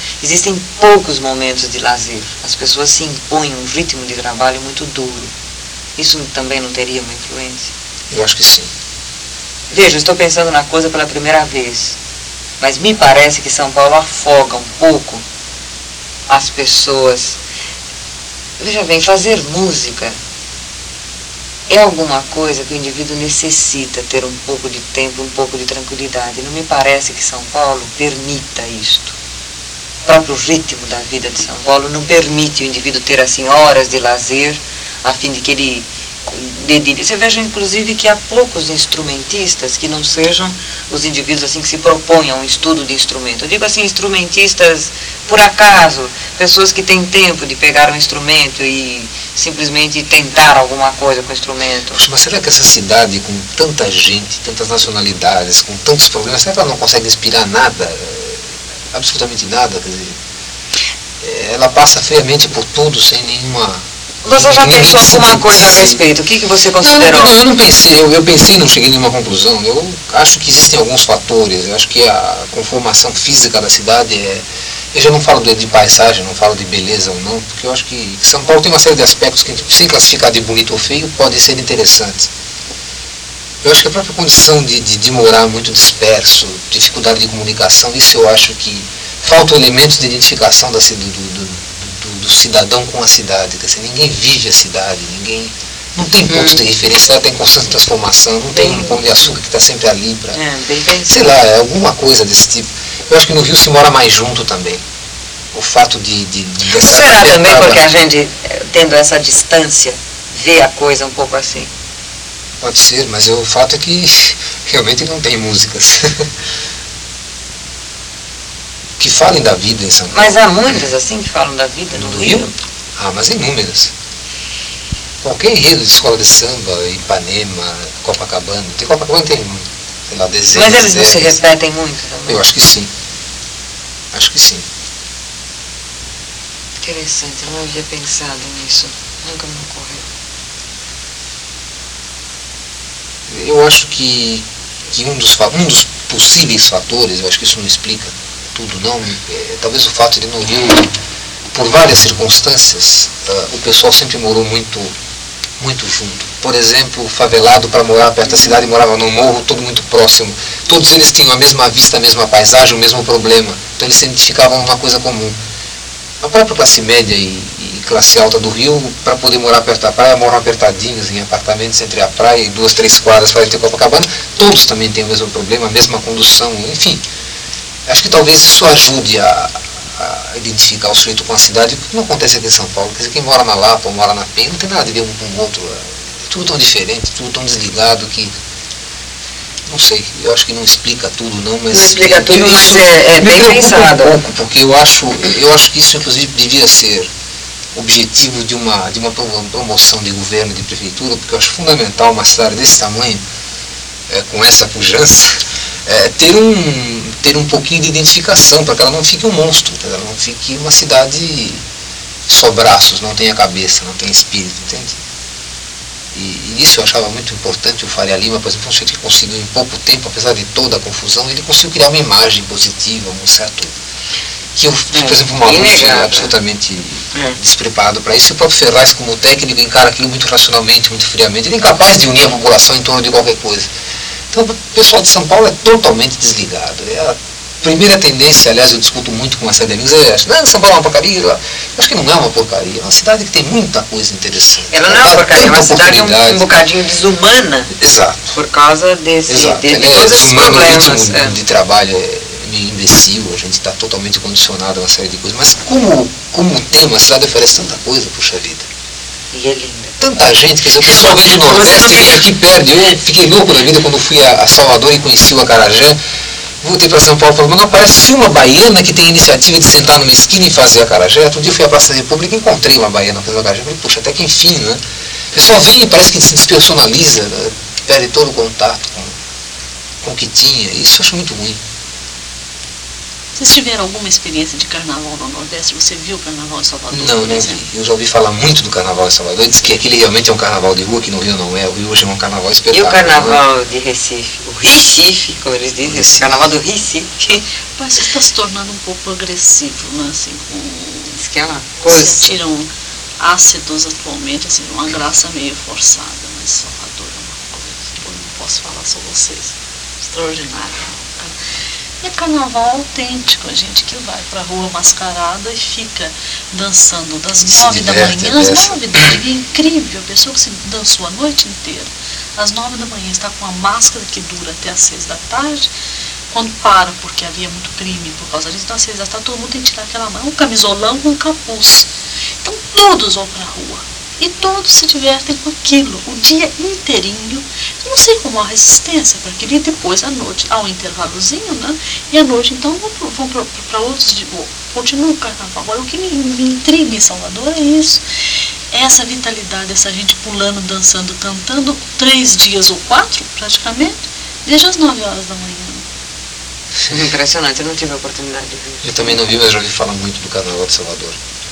Existem poucos momentos de lazer. As pessoas se impõem um ritmo de trabalho muito duro. Isso também não teria uma influência? Eu acho que sim. Veja, eu estou pensando na coisa pela primeira vez, mas me parece que São Paulo afoga um pouco as pessoas. Veja bem, fazer música é alguma coisa que o indivíduo necessita ter um pouco de tempo, um pouco de tranquilidade. Não me parece que São Paulo permita isto. O próprio ritmo da vida de São Paulo não permite o indivíduo ter assim horas de lazer, a fim de que ele dedique. Você veja, inclusive, que há poucos instrumentistas que não sejam os indivíduos assim que se propõem a um estudo de instrumento. Eu digo assim, instrumentistas por acaso, pessoas que têm tempo de pegar um instrumento e simplesmente tentar alguma coisa com o instrumento. Poxa, mas será que essa cidade, com tanta gente, tantas nacionalidades, com tantos problemas, será que ela não consegue inspirar nada? Absolutamente nada, quer dizer, ela passa friamente por tudo, sem nenhuma... Você já pensou alguma coisa a respeito? O que você considerou? Não, eu não pensei, eu pensei e não cheguei a nenhuma conclusão. Eu acho que existem alguns fatores, eu acho que a conformação física da cidade eu já não falo de paisagem, não falo de beleza ou não, porque eu acho que São Paulo tem uma série de aspectos que, sem classificar de bonito ou feio, podem ser interessantes. Eu acho que a própria condição de morar muito disperso, dificuldade de comunicação, isso eu acho que faltam elementos de identificação do cidadão com a cidade. Quer dizer, ninguém vive a cidade, ninguém... Não tem pontos de referência, ela tem constante transformação, não tem um pão de açúcar que está sempre ali para... sei lá, é alguma coisa desse tipo. Eu acho que no Rio se mora mais junto também. O fato dessa... Será também porque a gente, tendo essa distância, vê a coisa um pouco assim? Pode ser, mas o fato é que realmente não tem músicas que falem da vida em São Paulo. Mas há muitas assim que falam da vida no Rio? Ah, mas inúmeras. Qualquer enredo de escola de samba, Ipanema, Copacabana, tem sei lá, dezenas. Mas eles não se repetem muito também? Eu acho que sim. Acho que sim. Interessante, eu não havia pensado nisso. Nunca me ocorreu. Eu acho que um dos possíveis fatores, eu acho que isso não explica tudo não, talvez o fato de no Rio, por várias circunstâncias, o pessoal sempre morou muito junto. Por exemplo, o favelado, para morar perto da cidade, morava no morro, todo muito próximo. Todos eles tinham a mesma vista, a mesma paisagem, o mesmo problema. Então eles se identificavam numa coisa comum. A própria classe média e classe alta do Rio, para poder morar perto da praia, moram apertadinhos em apartamentos entre a praia e 2, 3 quadras para ir ter Copacabana. Todos também têm o mesmo problema, a mesma condução, enfim. Acho que talvez isso ajude a identificar o sujeito com a cidade, o que não acontece aqui em São Paulo. Quer dizer, quem mora na Lapa ou mora na Penha não tem nada a ver um com o outro. É tudo tão diferente, tudo tão desligado que... Não sei, eu acho que não explica tudo não, mas... Não explica tudo, mas é bem pensado. Um pouco, porque eu acho que isso inclusive devia ser objetivo de uma promoção de governo, de prefeitura, porque eu acho fundamental uma cidade desse tamanho, com essa pujança, ter um pouquinho de identificação, para que ela não fique um monstro, para que ela não fique uma cidade só braços, não tenha cabeça, não tenha espírito, entende? E isso eu achava muito importante. O Faria Lima, por exemplo, um sujeito que conseguiu em pouco tempo, apesar de toda a confusão, ele conseguiu criar uma imagem positiva, um certo... que eu, por exemplo, uma luz absolutamente despreparado para isso. E o próprio Ferraz, como técnico, encara aquilo muito racionalmente, muito friamente. Ele é incapaz de unir a população em torno de qualquer coisa. Então, o pessoal de São Paulo é totalmente desligado. A primeira tendência, aliás, eu discuto muito com uma série de amigos, São Paulo é uma porcaria. Eu acho que não é uma porcaria. É uma cidade que tem muita coisa interessante. Ela não é uma porcaria, é uma cidade um bocadinho desumana. Exato. Por causa de todos esses problemas. O ritmo de trabalho meio imbecil, a gente está totalmente condicionado a uma série de coisas. Mas como tema, a cidade oferece tanta coisa, puxa vida. E é linda. Tanta gente, quer dizer, o pessoal vem do Nordeste e aqui perde. Eu fiquei louco da vida quando fui a Salvador e conheci o Acarajé. Voltei para São Paulo e falei, mas não aparece uma baiana que tem a iniciativa de sentar numa esquina e fazer acarajé. Outro dia eu fui à Praça da República e encontrei uma baiana fazendo acarajé. Falei, puxa, até que enfim, né? O pessoal vem e parece que se despersonaliza, né? Perde todo o contato com o que tinha. Isso eu acho muito ruim. Vocês tiveram alguma experiência de carnaval no Nordeste? Você viu o carnaval em Salvador? Não, não vi. Eu já ouvi falar muito do carnaval em Salvador. Diz que aquele realmente é um carnaval de rua, que no Rio não é. O Rio hoje é um carnaval E espetáculo. o carnaval de Recife? O Recife, como eles dizem, Recife. o carnaval do Recife. Mas isso está se tornando um pouco agressivo, né? Assim, Diz que é uma se coisa. atiram ácidos atualmente, assim, uma graça meio forçada, mas Salvador é uma coisa que eu não posso falar só vocês. Extraordinário. É carnaval autêntico, a gente que vai pra rua mascarada e fica dançando das Se 9 da diverte, manhã às dessa. 9 da manhã. É incrível, a pessoa que se dançou a noite inteira, às 9 da manhã está com uma máscara que dura até às 6 da tarde. Quando para, porque havia muito crime por causa disso, então às 6 da tarde todo mundo tem que tirar aquela mão, um camisolão com um capuz. Então todos vão pra rua. E todos se divertem com aquilo, o dia inteirinho. Eu não sei como há resistência para aquilo. E depois, à noite, há um intervalozinho, né? E à noite, então, vão para outros. Continua o carnaval. Agora, o que me intriga em Salvador é isso. Essa vitalidade, essa gente pulando, dançando, cantando, 3 dias ou 4, praticamente, desde as 9 horas da manhã. Impressionante, eu não tive a oportunidade de ver. Eu também não vi, mas já ouvi falar muito do carnaval de Salvador.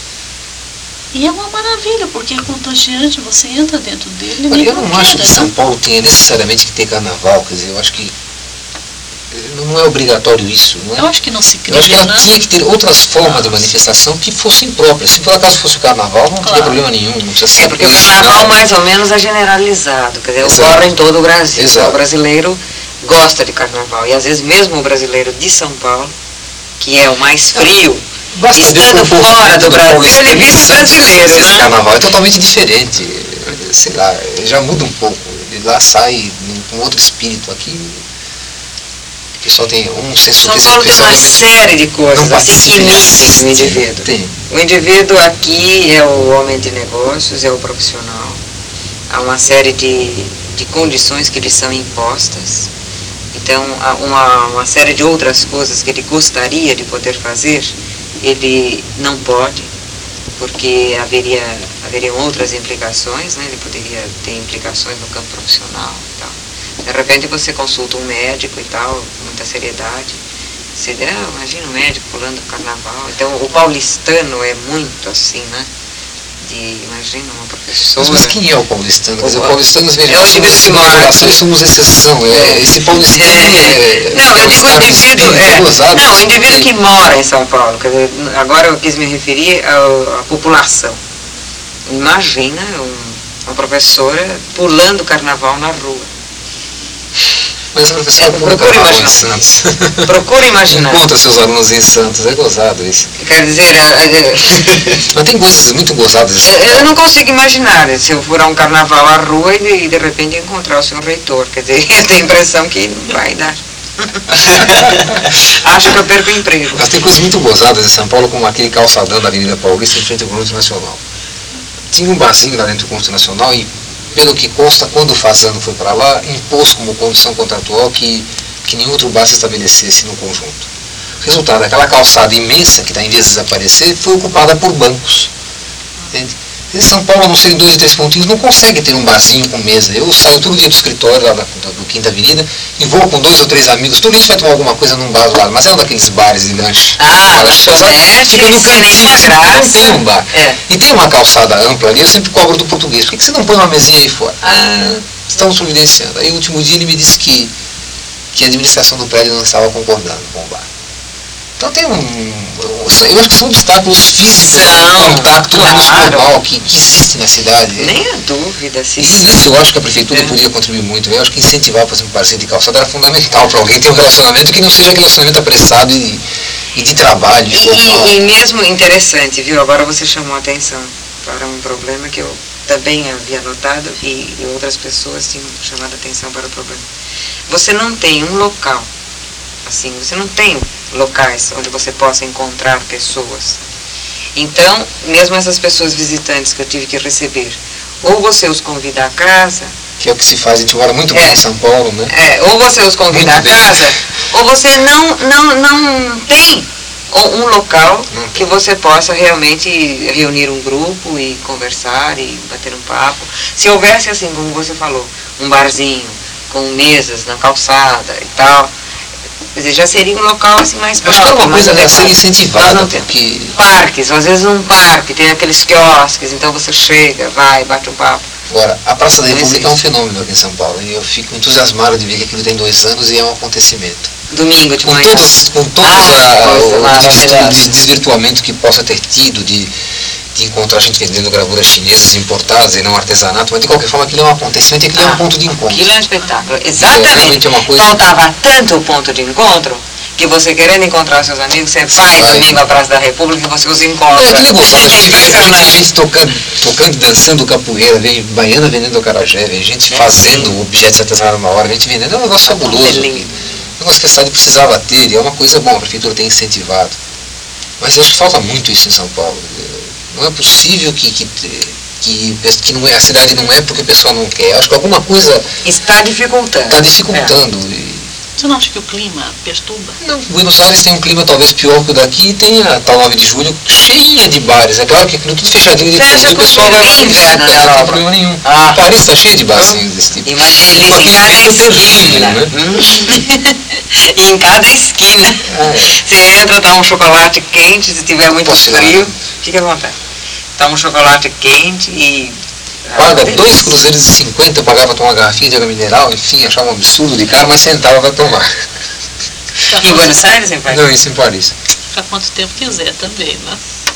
E é uma maravilha, porque é contagiante, você entra dentro dele. Olha, eu não acho que São né? Paulo tenha necessariamente que ter carnaval, quer dizer, eu acho que não é obrigatório isso, não é? Eu acho que não se cria, Eu acho que ela né? tinha que ter outras formas de manifestação que fossem próprias. Se por acaso fosse o carnaval, não teria Claro. problema nenhum, não precisa ser. É, porque o carnaval mais ou menos é generalizado, quer dizer, Exato. ocorre em todo o Brasil. Exato. O brasileiro gosta de carnaval, e às vezes mesmo o brasileiro de São Paulo, que é o mais frio, Basta ver estando como o povo fora do Brasil, ele vira brasileiro, esse né? carnaval é totalmente diferente, sei lá, já muda um pouco. Ele lá sai com outro espírito aqui. O pessoal tem um senso São desse Paulo tem uma realmente série de coisas não assim, que participa, inibem o indivíduo. Tem. O indivíduo aqui é o homem de negócios, é o profissional. Há uma série de condições que lhe são impostas. Então, há uma série de outras coisas que ele gostaria de poder fazer, ele não pode, porque haveriam outras implicações, né? Ele poderia ter implicações no campo profissional e tal. De repente você consulta um médico e tal, com muita seriedade. Você diz, imagina um médico pulando carnaval. Então o paulistano é muito assim, né? Imagina uma professora. Mas quem é o paulistano? Quer dizer, o paulistano, veja, É o nós indivíduo que mora aqui. somos exceção. Esse paulistano Não, eu digo o indivíduo. Não, o indivíduo que mora em São Paulo. Quer dizer, agora eu quis me referir à população. Imagina uma professora pulando carnaval na rua. Mas a professora pula procure carnaval em imaginar. Santos. Procure imaginar. Encontra seus alunos em Santos, é gozado isso. Quer dizer, Mas tem coisas muito gozadas em São Paulo. eu não consigo imaginar se eu for a um carnaval à rua e de repente encontrar o senhor reitor. Quer dizer, eu tenho a impressão que não vai dar. Acho que eu perco o emprego. Mas tem coisas muito gozadas em São Paulo, como aquele calçadão da Avenida Paulista em frente ao Conjunto Nacional. Tinha um barzinho lá dentro do Conjunto Nacional e, pelo que consta, quando o Fazano foi para lá, impôs como condição contratual que nenhum outro bar se estabelecesse no conjunto. Resultado, aquela calçada imensa, que está em vias de desaparecer, foi ocupada por bancos. Entende? Em São Paulo, a não ser em 2 ou 3 pontinhos, não consegue ter um barzinho com mesa. Eu saio todo dia do escritório lá do Quinta Avenida e vou com 2 ou 3 amigos. Todo dia a gente vai tomar alguma coisa num bar do lado, mas é um daqueles bares de lanche. Fica no cantinho, não tem um bar. E tem uma calçada ampla ali, eu sempre cobro do português. Por que você não põe uma mesinha aí fora? Estamos providenciando. Aí, no último dia, ele me disse que a administração do prédio não estava concordando com o bar. Então tem eu acho que são obstáculos físicos, contato normal que existe na cidade. Nem a dúvida se E nisso eu acho que a prefeitura podia contribuir muito. Eu acho que incentivar, por exemplo, o parceiro de calçada era fundamental para alguém ter um relacionamento que não seja aquele relacionamento apressado e de trabalho. E mesmo interessante, viu? Agora você chamou a atenção para um problema que eu também havia notado e outras pessoas tinham chamado a atenção para o problema. Você não tem um local, assim, você não tem locais onde você possa encontrar pessoas. Então, mesmo essas pessoas visitantes que eu tive que receber, ou você os convida à casa... Que é o que se faz, a gente mora muito bem em São Paulo, né? Ou você os convida à casa, ou você não tem um local que você possa realmente reunir um grupo e conversar e bater um papo. Se houvesse, assim, como você falou, um barzinho com mesas na calçada e tal, Quer dizer, já seria um local assim mais Acho que é uma coisa a ser incentivada, nós não temos. porque... Parques, às vezes um parque, tem aqueles quiosques, então você chega, vai, bate um papo. Agora, a Praça da República é um fenômeno aqui em São Paulo, e eu fico entusiasmado de ver que aquilo tem 2 anos e é um acontecimento. Domingo de Com manhã. todo o desvirtuamento que possa ter tido, de encontrar gente vendendo gravuras chinesas importadas e não artesanato, mas de qualquer forma aquilo é um acontecimento e aquilo é um ponto de encontro. Aquilo é um espetáculo, Realmente exatamente. é uma coisa... Faltava tanto o ponto de encontro, que você querendo encontrar os seus amigos, você vai domingo à Praça da República e você os encontra. É, aquilo é gostoso, a gente vê Impressionante. gente tocando, dançando capoeira, vem baiana vendendo acarajé, vem gente fazendo objetos artesanais numa hora, a gente vendendo, é um negócio fabuloso. Um negócio que a cidade precisava ter, e é uma coisa boa, a prefeitura tem incentivado. Mas eu acho que falta muito isso em São Paulo. Não é possível que não é, a cidade não é porque o pessoal não quer. Acho que alguma coisa está dificultando. Está dificultando. Você não acha que o clima perturba? Não, Buenos Aires tem um clima talvez pior que o daqui, e tem a tal 9 de julho cheia de bares. É claro que aquilo tudo fechadinho de tudo, e o pessoal vai lá e inverno, não tem problema nenhum. Paris está cheio de barzinhos desse tipo. E uma delícia Só que em cada inverno terrível, esquina. né? E em cada esquina. Você entra, dá um chocolate quente, se tiver muito frio, fica à vontade. Dá um chocolate quente e... Paga 2 cruzeiros e 50, eu pagava para tomar uma garrafinha de água mineral, enfim, achava um absurdo de caro, mas sentava para tomar. Em Buenos Aires, em Paris? Não, isso em Paris. Ficar quanto tempo quiser também, né?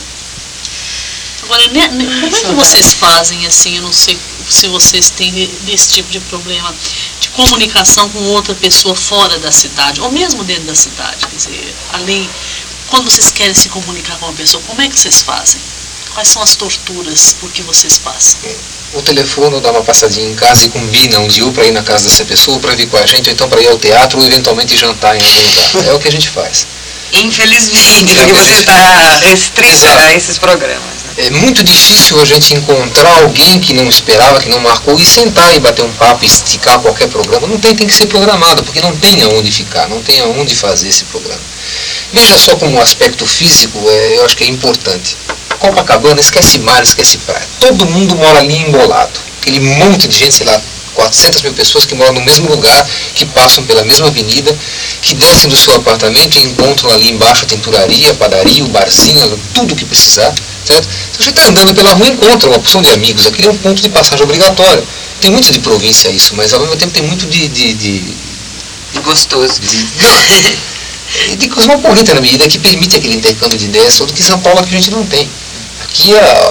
Agora, como é que vocês fazem, assim, eu não sei se vocês têm desse tipo de problema, de comunicação com outra pessoa fora da cidade, ou mesmo dentro da cidade, quer dizer, além, quando vocês querem se comunicar com uma pessoa, como é que vocês fazem? Quais são as torturas por que vocês passam? O telefone dá uma passadinha em casa e combina um dia para ir na casa dessa pessoa, para vir com a gente, ou então para ir ao teatro, ou eventualmente jantar em algum lugar. É o que a gente faz. Infelizmente, porque você está restrito a esses programas. Né? É muito difícil a gente encontrar alguém que não esperava, que não marcou, e sentar e bater um papo, e esticar qualquer programa. Não tem que ser programado, porque não tem aonde ficar, não tem aonde fazer esse programa. Veja só como o aspecto físico, eu acho que é importante. Copacabana, esquece mar, esquece praia. Todo mundo mora ali embolado. Aquele monte de gente, sei lá, 400 mil pessoas que moram no mesmo lugar, que passam pela mesma avenida, que descem do seu apartamento e encontram ali embaixo a tinturaria, a padaria, o barzinho, tudo o que precisar, certo? Se você está andando pela rua, encontra uma opção de amigos. Aquele é um ponto de passagem obrigatório. Tem muito de província isso, mas ao mesmo tempo tem muito de gostoso. De cosmopolita, na medida que permite aquele intercâmbio de ideias, todo que em São Paulo aqui a gente não tem. Aqui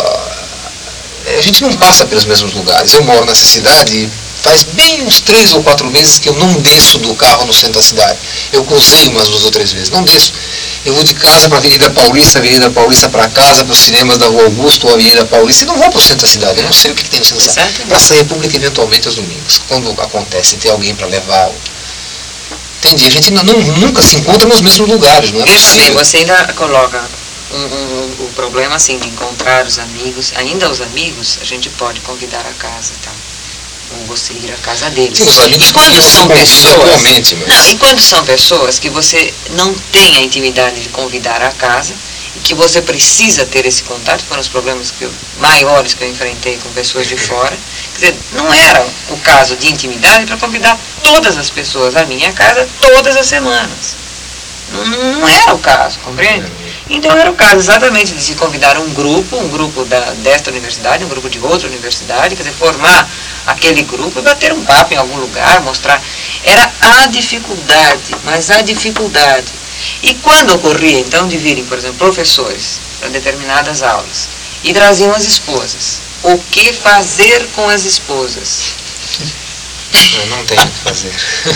a gente não passa pelos mesmos lugares. Eu moro nessa cidade e faz bem uns 3 ou 4 meses que eu não desço do carro no centro da cidade. Eu cruzei umas 2 ou 3 vezes, não desço. Eu vou de casa para a Avenida Paulista para casa, para os cinemas da Rua Augusto ou Avenida Paulista, e não vou para o centro da cidade. Eu não sei o que tem no centro da cidade. Praça República eventualmente aos domingos, quando acontece ter alguém para levar. Entendi, a gente nunca se encontra nos mesmos lugares, não é Veja possível. bem, você ainda coloca o problema assim de encontrar os amigos, ainda os amigos a gente pode convidar a casa, tá? Ou você ir à casa deles. Sim, os amigos e quando são pessoas, atualmente, mas... não, e quando são pessoas que você não tem a intimidade de convidar à casa e que você precisa ter esse contato, foram os problemas maiores que eu enfrentei com pessoas de fora. Quer dizer, não era o caso de intimidade para convidar todas as pessoas à minha casa todas as semanas. Não era o caso, compreende? Então era o caso exatamente de se convidar um grupo desta universidade, um grupo de outra universidade, quer dizer, formar aquele grupo e bater um papo em algum lugar, mostrar. Era a dificuldade, mas a dificuldade. E quando ocorria, então, de virem, por exemplo, professores para determinadas aulas e traziam as esposas, o que fazer com as esposas? Não tem o que fazer.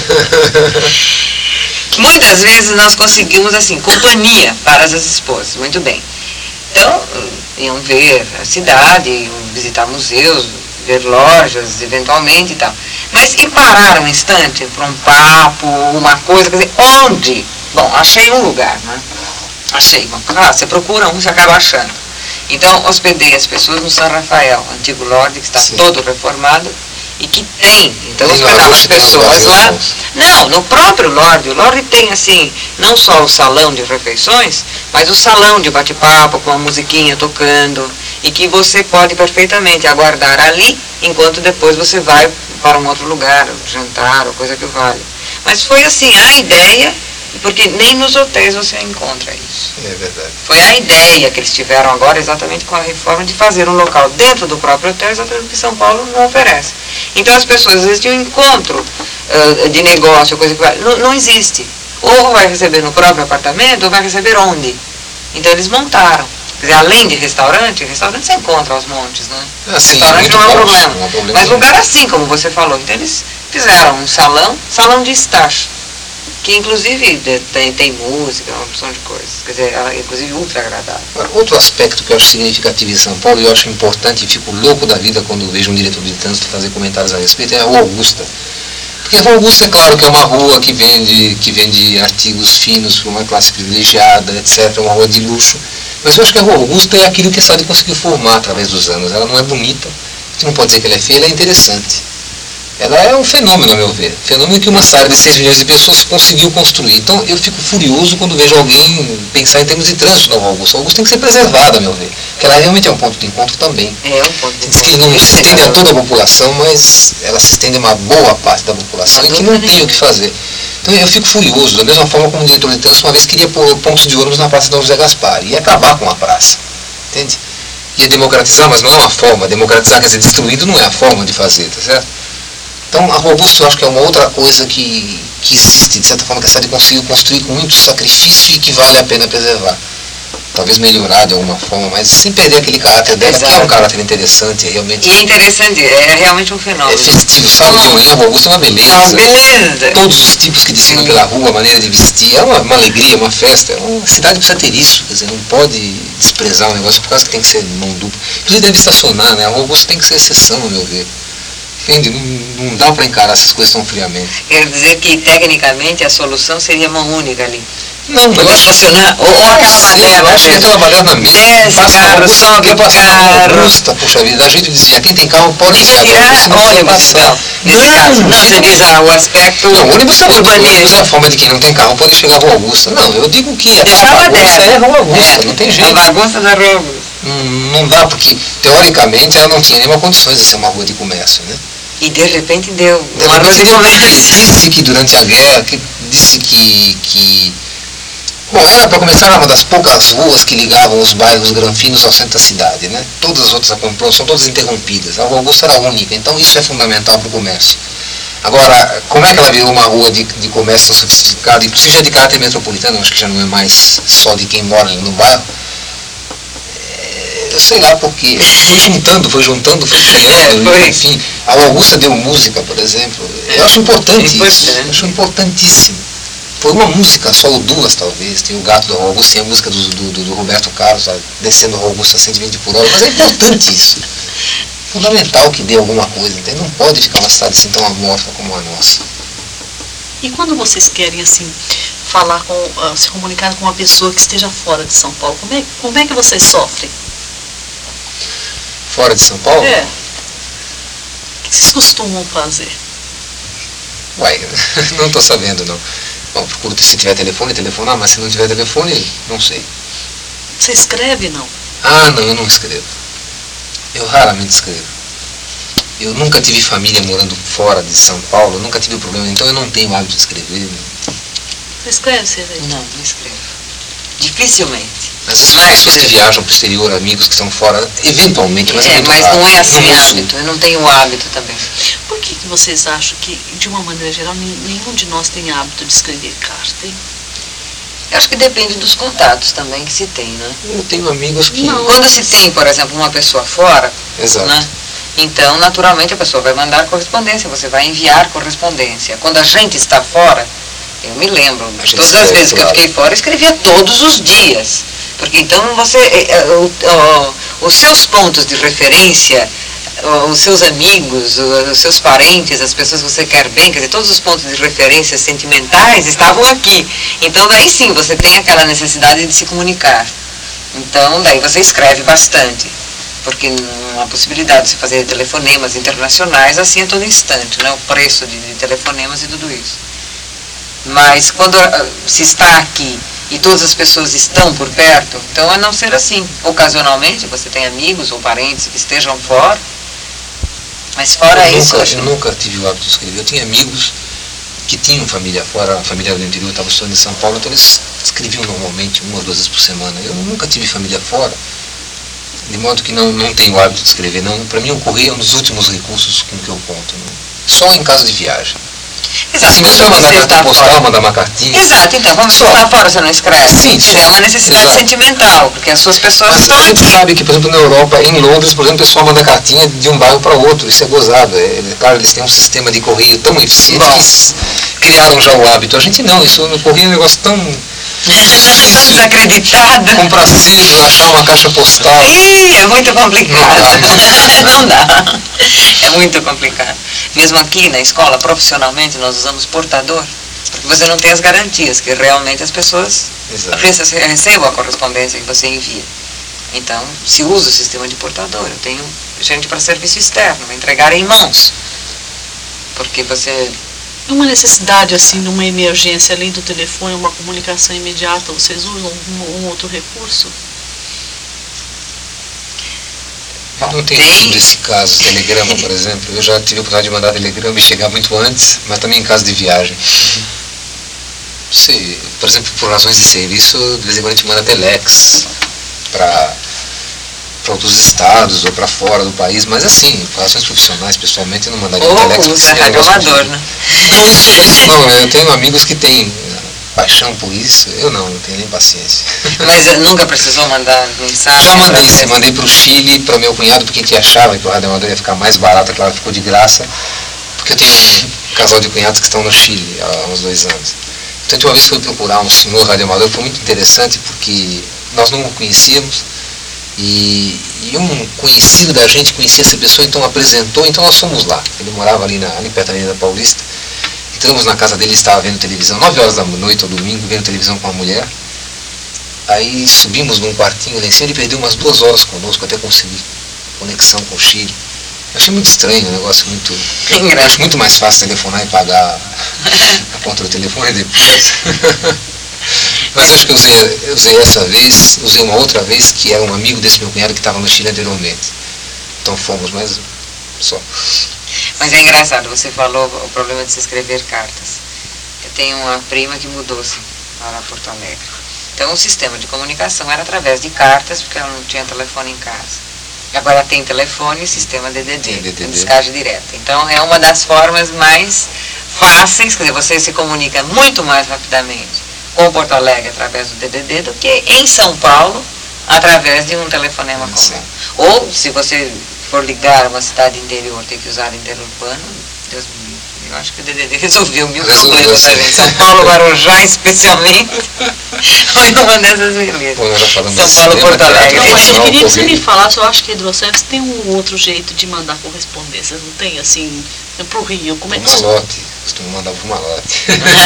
Muitas vezes nós conseguimos, assim, companhia para as esposas, muito bem. Então, iam ver a cidade, iam visitar museus, ver lojas, eventualmente e tal. Mas e parar um instante para um papo, uma coisa, quer dizer, onde? Bom, achei um lugar, né? Achei. Bom, você procura um, você acaba achando. Então, hospedei as pessoas no São Rafael, antigo Lorde, que está todo reformado, e que tem, então hospedava as pessoas lá. Não, no próprio Lorde, o Lorde tem assim, não só o salão de refeições, mas o salão de bate-papo com a musiquinha tocando, e que você pode perfeitamente aguardar ali, enquanto depois você vai para um outro lugar, jantar ou coisa que vale. Mas foi assim, a ideia Porque nem nos hotéis você encontra isso. É verdade. Foi a ideia que eles tiveram agora, exatamente com a reforma, de fazer um local dentro do próprio hotel, exatamente o que São Paulo não oferece. Então as pessoas, às vezes, tinham um encontro de negócio, coisa que vai... Não existe. Ou vai receber no próprio apartamento, ou vai receber onde. Então eles montaram. Quer dizer, além de restaurante você encontra aos montes, né? Assim, Restaurante não é um problema. Não é um problema. Mas lugar assim, como você falou. Então eles fizeram um salão de estar. Que inclusive tem música, uma opção de coisas. Quer dizer, inclusive ultra agradável. Outro aspecto que eu acho significativo em São Paulo, e eu acho importante e fico louco da vida quando vejo um diretor de trânsito fazer comentários a respeito, é a Rua Augusta. Porque a Rua Augusta, é claro que é uma rua que vende artigos finos para uma classe privilegiada, etc., uma rua de luxo. Mas eu acho que a Rua Augusta é aquilo que a cidade conseguiu formar através dos anos. Ela não é bonita, a gente não pode dizer que ela é feia, ela é interessante. Ela é um fenômeno, a meu ver. Fenômeno que uma cidade de 6 milhões de pessoas conseguiu construir. Então eu fico furioso quando vejo alguém pensar em termos de trânsito na Rua Augusta. A Augusta tem que ser preservada, a meu ver. Porque ela realmente é um ponto de encontro também. É um ponto de Diz que não se estende a toda a população, mas ela se estende a uma boa parte da população e que não tem o que fazer. Então eu fico furioso, da mesma forma como o diretor de trânsito uma vez queria pôr pontos de ônibus na Praça Dom José Gaspar. Ia acabar com a praça. Entende? Ia democratizar, mas não é uma forma. Democratizar, quer dizer, destruído não é a forma de fazer, tá certo? Então, a Rua Augusta eu acho que é uma outra coisa que existe, de certa forma, que a cidade conseguiu construir com muito sacrifício e que vale a pena preservar. Talvez melhorar de alguma forma, mas sem perder aquele caráter dela, que é um caráter interessante, realmente. E é interessante, é realmente um fenômeno. É festivo, sábado de manhã, a Rua Augusta é uma beleza. Uma beleza. Todos os tipos que desfilam pela rua, a maneira de vestir, é uma alegria, uma festa. A cidade precisa ter isso, quer dizer, não pode desprezar o negócio por causa que tem que ser mão dupla. Inclusive deve estacionar, né? A Rua Augusta tem que ser exceção, a meu ver. Entende? Não dá para encarar essas coisas tão friamente. Quer dizer que, tecnicamente, a solução seria mão única ali. Não, Poder estacionar, ou aquela madeira. Eu acho que aquela baderna mesmo. Desce, carro, sobe o carro. Augusta, puxa vida, a gente dizia, quem tem carro pode Devia tirar ônibus, então. Nesse caso, não, você diz o aspecto não, ônibus é urbanístico. a forma de quem não tem carro pode chegar à Rua Augusta. Não, eu digo que Deixar a bagunça é a Rua Augusta, não tem jeito. A bagunça da Rua Augusta. Não dá, porque, teoricamente, ela não tinha nenhuma condições de ser uma rua de comércio, né? E de repente deu Uma rua de comércio. Disse que durante a guerra, disse que bom, era para começar uma das poucas ruas que ligavam os bairros granfinos ao centro da cidade, né? Todas as outras são todas interrompidas. A Rua Augusta era única, então isso é fundamental para o comércio. Agora, como é que ela virou uma rua de comércio tão sofisticado, inclusive já de caráter metropolitano, acho que já não é mais só de quem mora no bairro? Eu sei lá, porque foi juntando, foi criando, enfim. A Rua Augusta deu música, por exemplo. Eu acho importante isso, eu acho importantíssimo. Foi uma música só, ou duas talvez. Tem o Gato da Rua Augusta, tem a música do Roberto Carlos, descendo a Rua Augusta a 120 por hora, mas é importante isso. Fundamental que dê alguma coisa, entende? Não pode ficar uma cidade assim tão amorfa como a nossa. E quando vocês querem, assim, falar se comunicar com uma pessoa que esteja fora de São Paulo, como é que vocês sofrem? Fora de São Paulo? É. O que vocês costumam fazer? Uai, não estou sabendo, não. Bom, procuro, se tiver telefone, telefonar, mas se não tiver telefone, não sei. Você escreve, não? Ah, não, eu não escrevo. Eu raramente escrevo. Eu nunca tive família morando fora de São Paulo, nunca tive problema, então eu não tenho hábito de escrever. Você escreve, Sérgio? Não escrevo. Dificilmente. Às vezes as pessoas que viajam para o exterior, amigos que estão fora, eventualmente, mas não é assim hábito, eu não tenho o hábito também. Por que vocês acham que, de uma maneira geral, nenhum de nós tem hábito de escrever carta, hein? Eu acho que depende dos contatos também que se tem, né? Eu tenho amigos que... Não. Quando se tem, por exemplo, uma pessoa fora, exato, né? Então, naturalmente, a pessoa vai mandar correspondência, você vai enviar correspondência. Quando a gente está fora, eu me lembro, todas as vezes que eu fiquei fora, eu escrevia todos os dias. Porque então os seus pontos de referência, os seus amigos, os seus parentes, as pessoas que você quer bem, quer dizer, todos os pontos de referência sentimentais estavam aqui. Então daí sim, você tem aquela necessidade de se comunicar. Então daí você escreve bastante. Porque não há possibilidade de se fazer telefonemas internacionais assim a todo instante, né? O preço de telefonemas e tudo isso. Mas quando se está aqui e todas as pessoas estão por perto, então a não ser assim. Ocasionalmente você tem amigos ou parentes que estejam fora, mas fora isso... Eu nunca tive o hábito de escrever. Eu tinha amigos que tinham família fora, a família do interior estava estudando em São Paulo, então eles escreviam normalmente 1 ou 2 vezes por semana. Eu nunca tive família fora, de modo que não tenho o hábito de escrever, não. Para mim o correio é um dos últimos recursos com que eu conto, não? Só em caso de viagem. Exato, se você mandar carta postal, mandar uma cartinha. Exato, então, quando você está fora, você não escreve. Sim, só. É uma necessidade sentimental, porque as suas pessoas Mas estão a gente aqui. sabe que, por exemplo, na Europa, em Londres, por exemplo, o pessoal manda cartinha de um bairro para outro, isso é gozado. Claro, eles têm um sistema de correio tão eficiente que criaram já o hábito. A gente não, isso no correio é um negócio tão Tão desacreditado. comprar selo, achar uma caixa postal. Ih, é muito complicado. Não dá. É muito complicado. Mesmo aqui na escola, profissionalmente, nós usamos portador, porque você não tem as garantias que realmente as pessoas recebam a correspondência que você envia. Então, se usa o sistema de portador. Eu tenho gente para serviço externo, entregar em mãos. Porque você... Uma necessidade, assim, de uma emergência, além do telefone, uma comunicação imediata, vocês usam um outro recurso? Eu não tenho estudo desse caso, telegrama, por exemplo. Eu já tive a oportunidade de mandar telegrama e chegar muito antes, mas também em caso de viagem. Se, por exemplo, por razões de serviço, de vez em quando a gente manda telex para outros estados ou para fora do país, mas assim, por razões profissionais, pessoalmente, eu não mandaria telex. Ou usa radioamador, né? Não, eu tenho amigos que têm paixão por isso, eu não tenho nem paciência. Mas nunca precisou mandar mensagem? Já mandei para o Chile, para o meu cunhado, porque a gente achava que o radioamador ia ficar mais barato, claro, ficou de graça, porque eu tenho um casal de cunhados que estão no Chile há uns 2 anos. Então, uma vez fui procurar um senhor radioamador, foi muito interessante, porque nós não o conhecíamos, e um conhecido da gente conhecia essa pessoa, então apresentou, então nós fomos lá. Ele morava ali perto da Avenida Paulista. Entramos na casa dele, estava vendo televisão, 9 horas da noite ou domingo, vendo televisão com a mulher. Aí subimos num quartinho lá em cima, ele perdeu umas 2 horas conosco até conseguir conexão com o Chile. Eu achei muito estranho, um negócio muito... Eu acho muito mais fácil telefonar e pagar a conta do telefone depois. Mas acho que eu usei essa vez, usei uma outra vez que era um amigo desse meu cunhado que estava no Chile anteriormente. Então fomos, mas só. Mas é engraçado, você falou o problema de se escrever cartas. Eu tenho uma prima que mudou-se para Porto Alegre. Então o sistema de comunicação era através de cartas, porque ela não tinha telefone em casa. Agora tem telefone e sistema DDD, descagem direta. Então é uma das formas mais fáceis, quer dizer, você se comunica muito mais rapidamente com Porto Alegre através do DDD do que em São Paulo através de um telefonema comum. Ou se você for ligar a uma cidade interior, tem que usar interurbano, Deus me livre. Eu acho que o DDD resolveu 1000 problemas pra gente. São Paulo, Guarujá, especialmente, foi uma dessas belezas. São Paulo, Porto Alegre. Não, mas eu queria que você me falasse, eu acho que a Hidroservice tem um outro jeito de mandar correspondências, não tem, assim, pro Rio, como é que... Malote, costumo mandar pro Malote.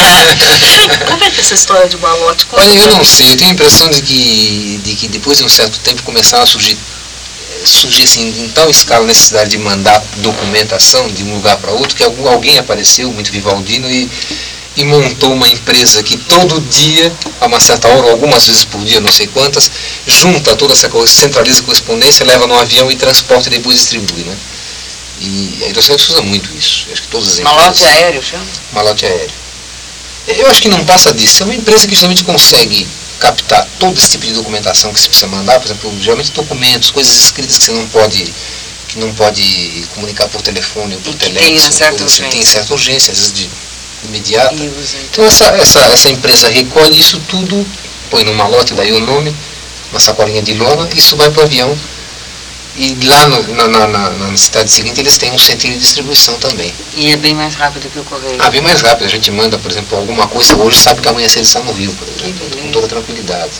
Como é que é essa história de Malote? Olha, eu não sei, eu tenho a impressão de que depois de um certo tempo começaram a surgir assim, em tal escala a necessidade de mandar documentação de um lugar para outro, que alguém apareceu, muito vivaldino, e montou uma empresa que todo dia, a uma certa hora, algumas vezes por dia, não sei quantas, junta toda essa coisa, centraliza a correspondência, leva no avião e transporta e depois distribui, né? E a Hidroservice usa muito isso. Acho que todas as empresas... Malote aéreo, chama? Malote aéreo. Eu acho que não passa disso. É uma empresa que justamente consegue captar todo esse tipo de documentação que você precisa mandar, por exemplo, geralmente documentos, coisas escritas que você não pode comunicar por telefone ou por telex, tem certa urgência, às vezes de imediata. Então essa empresa recolhe isso tudo, põe num malote, daí o nome, uma sacolinha de lona, isso vai para o avião. E lá na cidade seguinte eles têm um centro de distribuição também. E é bem mais rápido que o correio? Ah, bem mais rápido. A gente manda, por exemplo, alguma coisa hoje, sabe que amanhã cedo está no Rio, por exemplo, com toda tranquilidade.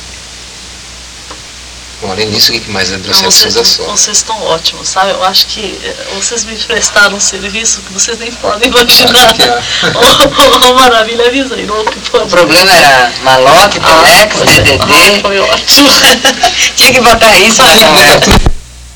Bom, além disso, o que mais é Hidroservice usa só? Vocês estão ótimos, sabe? Eu acho que vocês me prestaram um serviço que vocês nem podem imaginar. Oh, maravilha, avisa aí. O problema era malote, telex, DDD. Foi ótimo. Tinha que botar isso na conversa.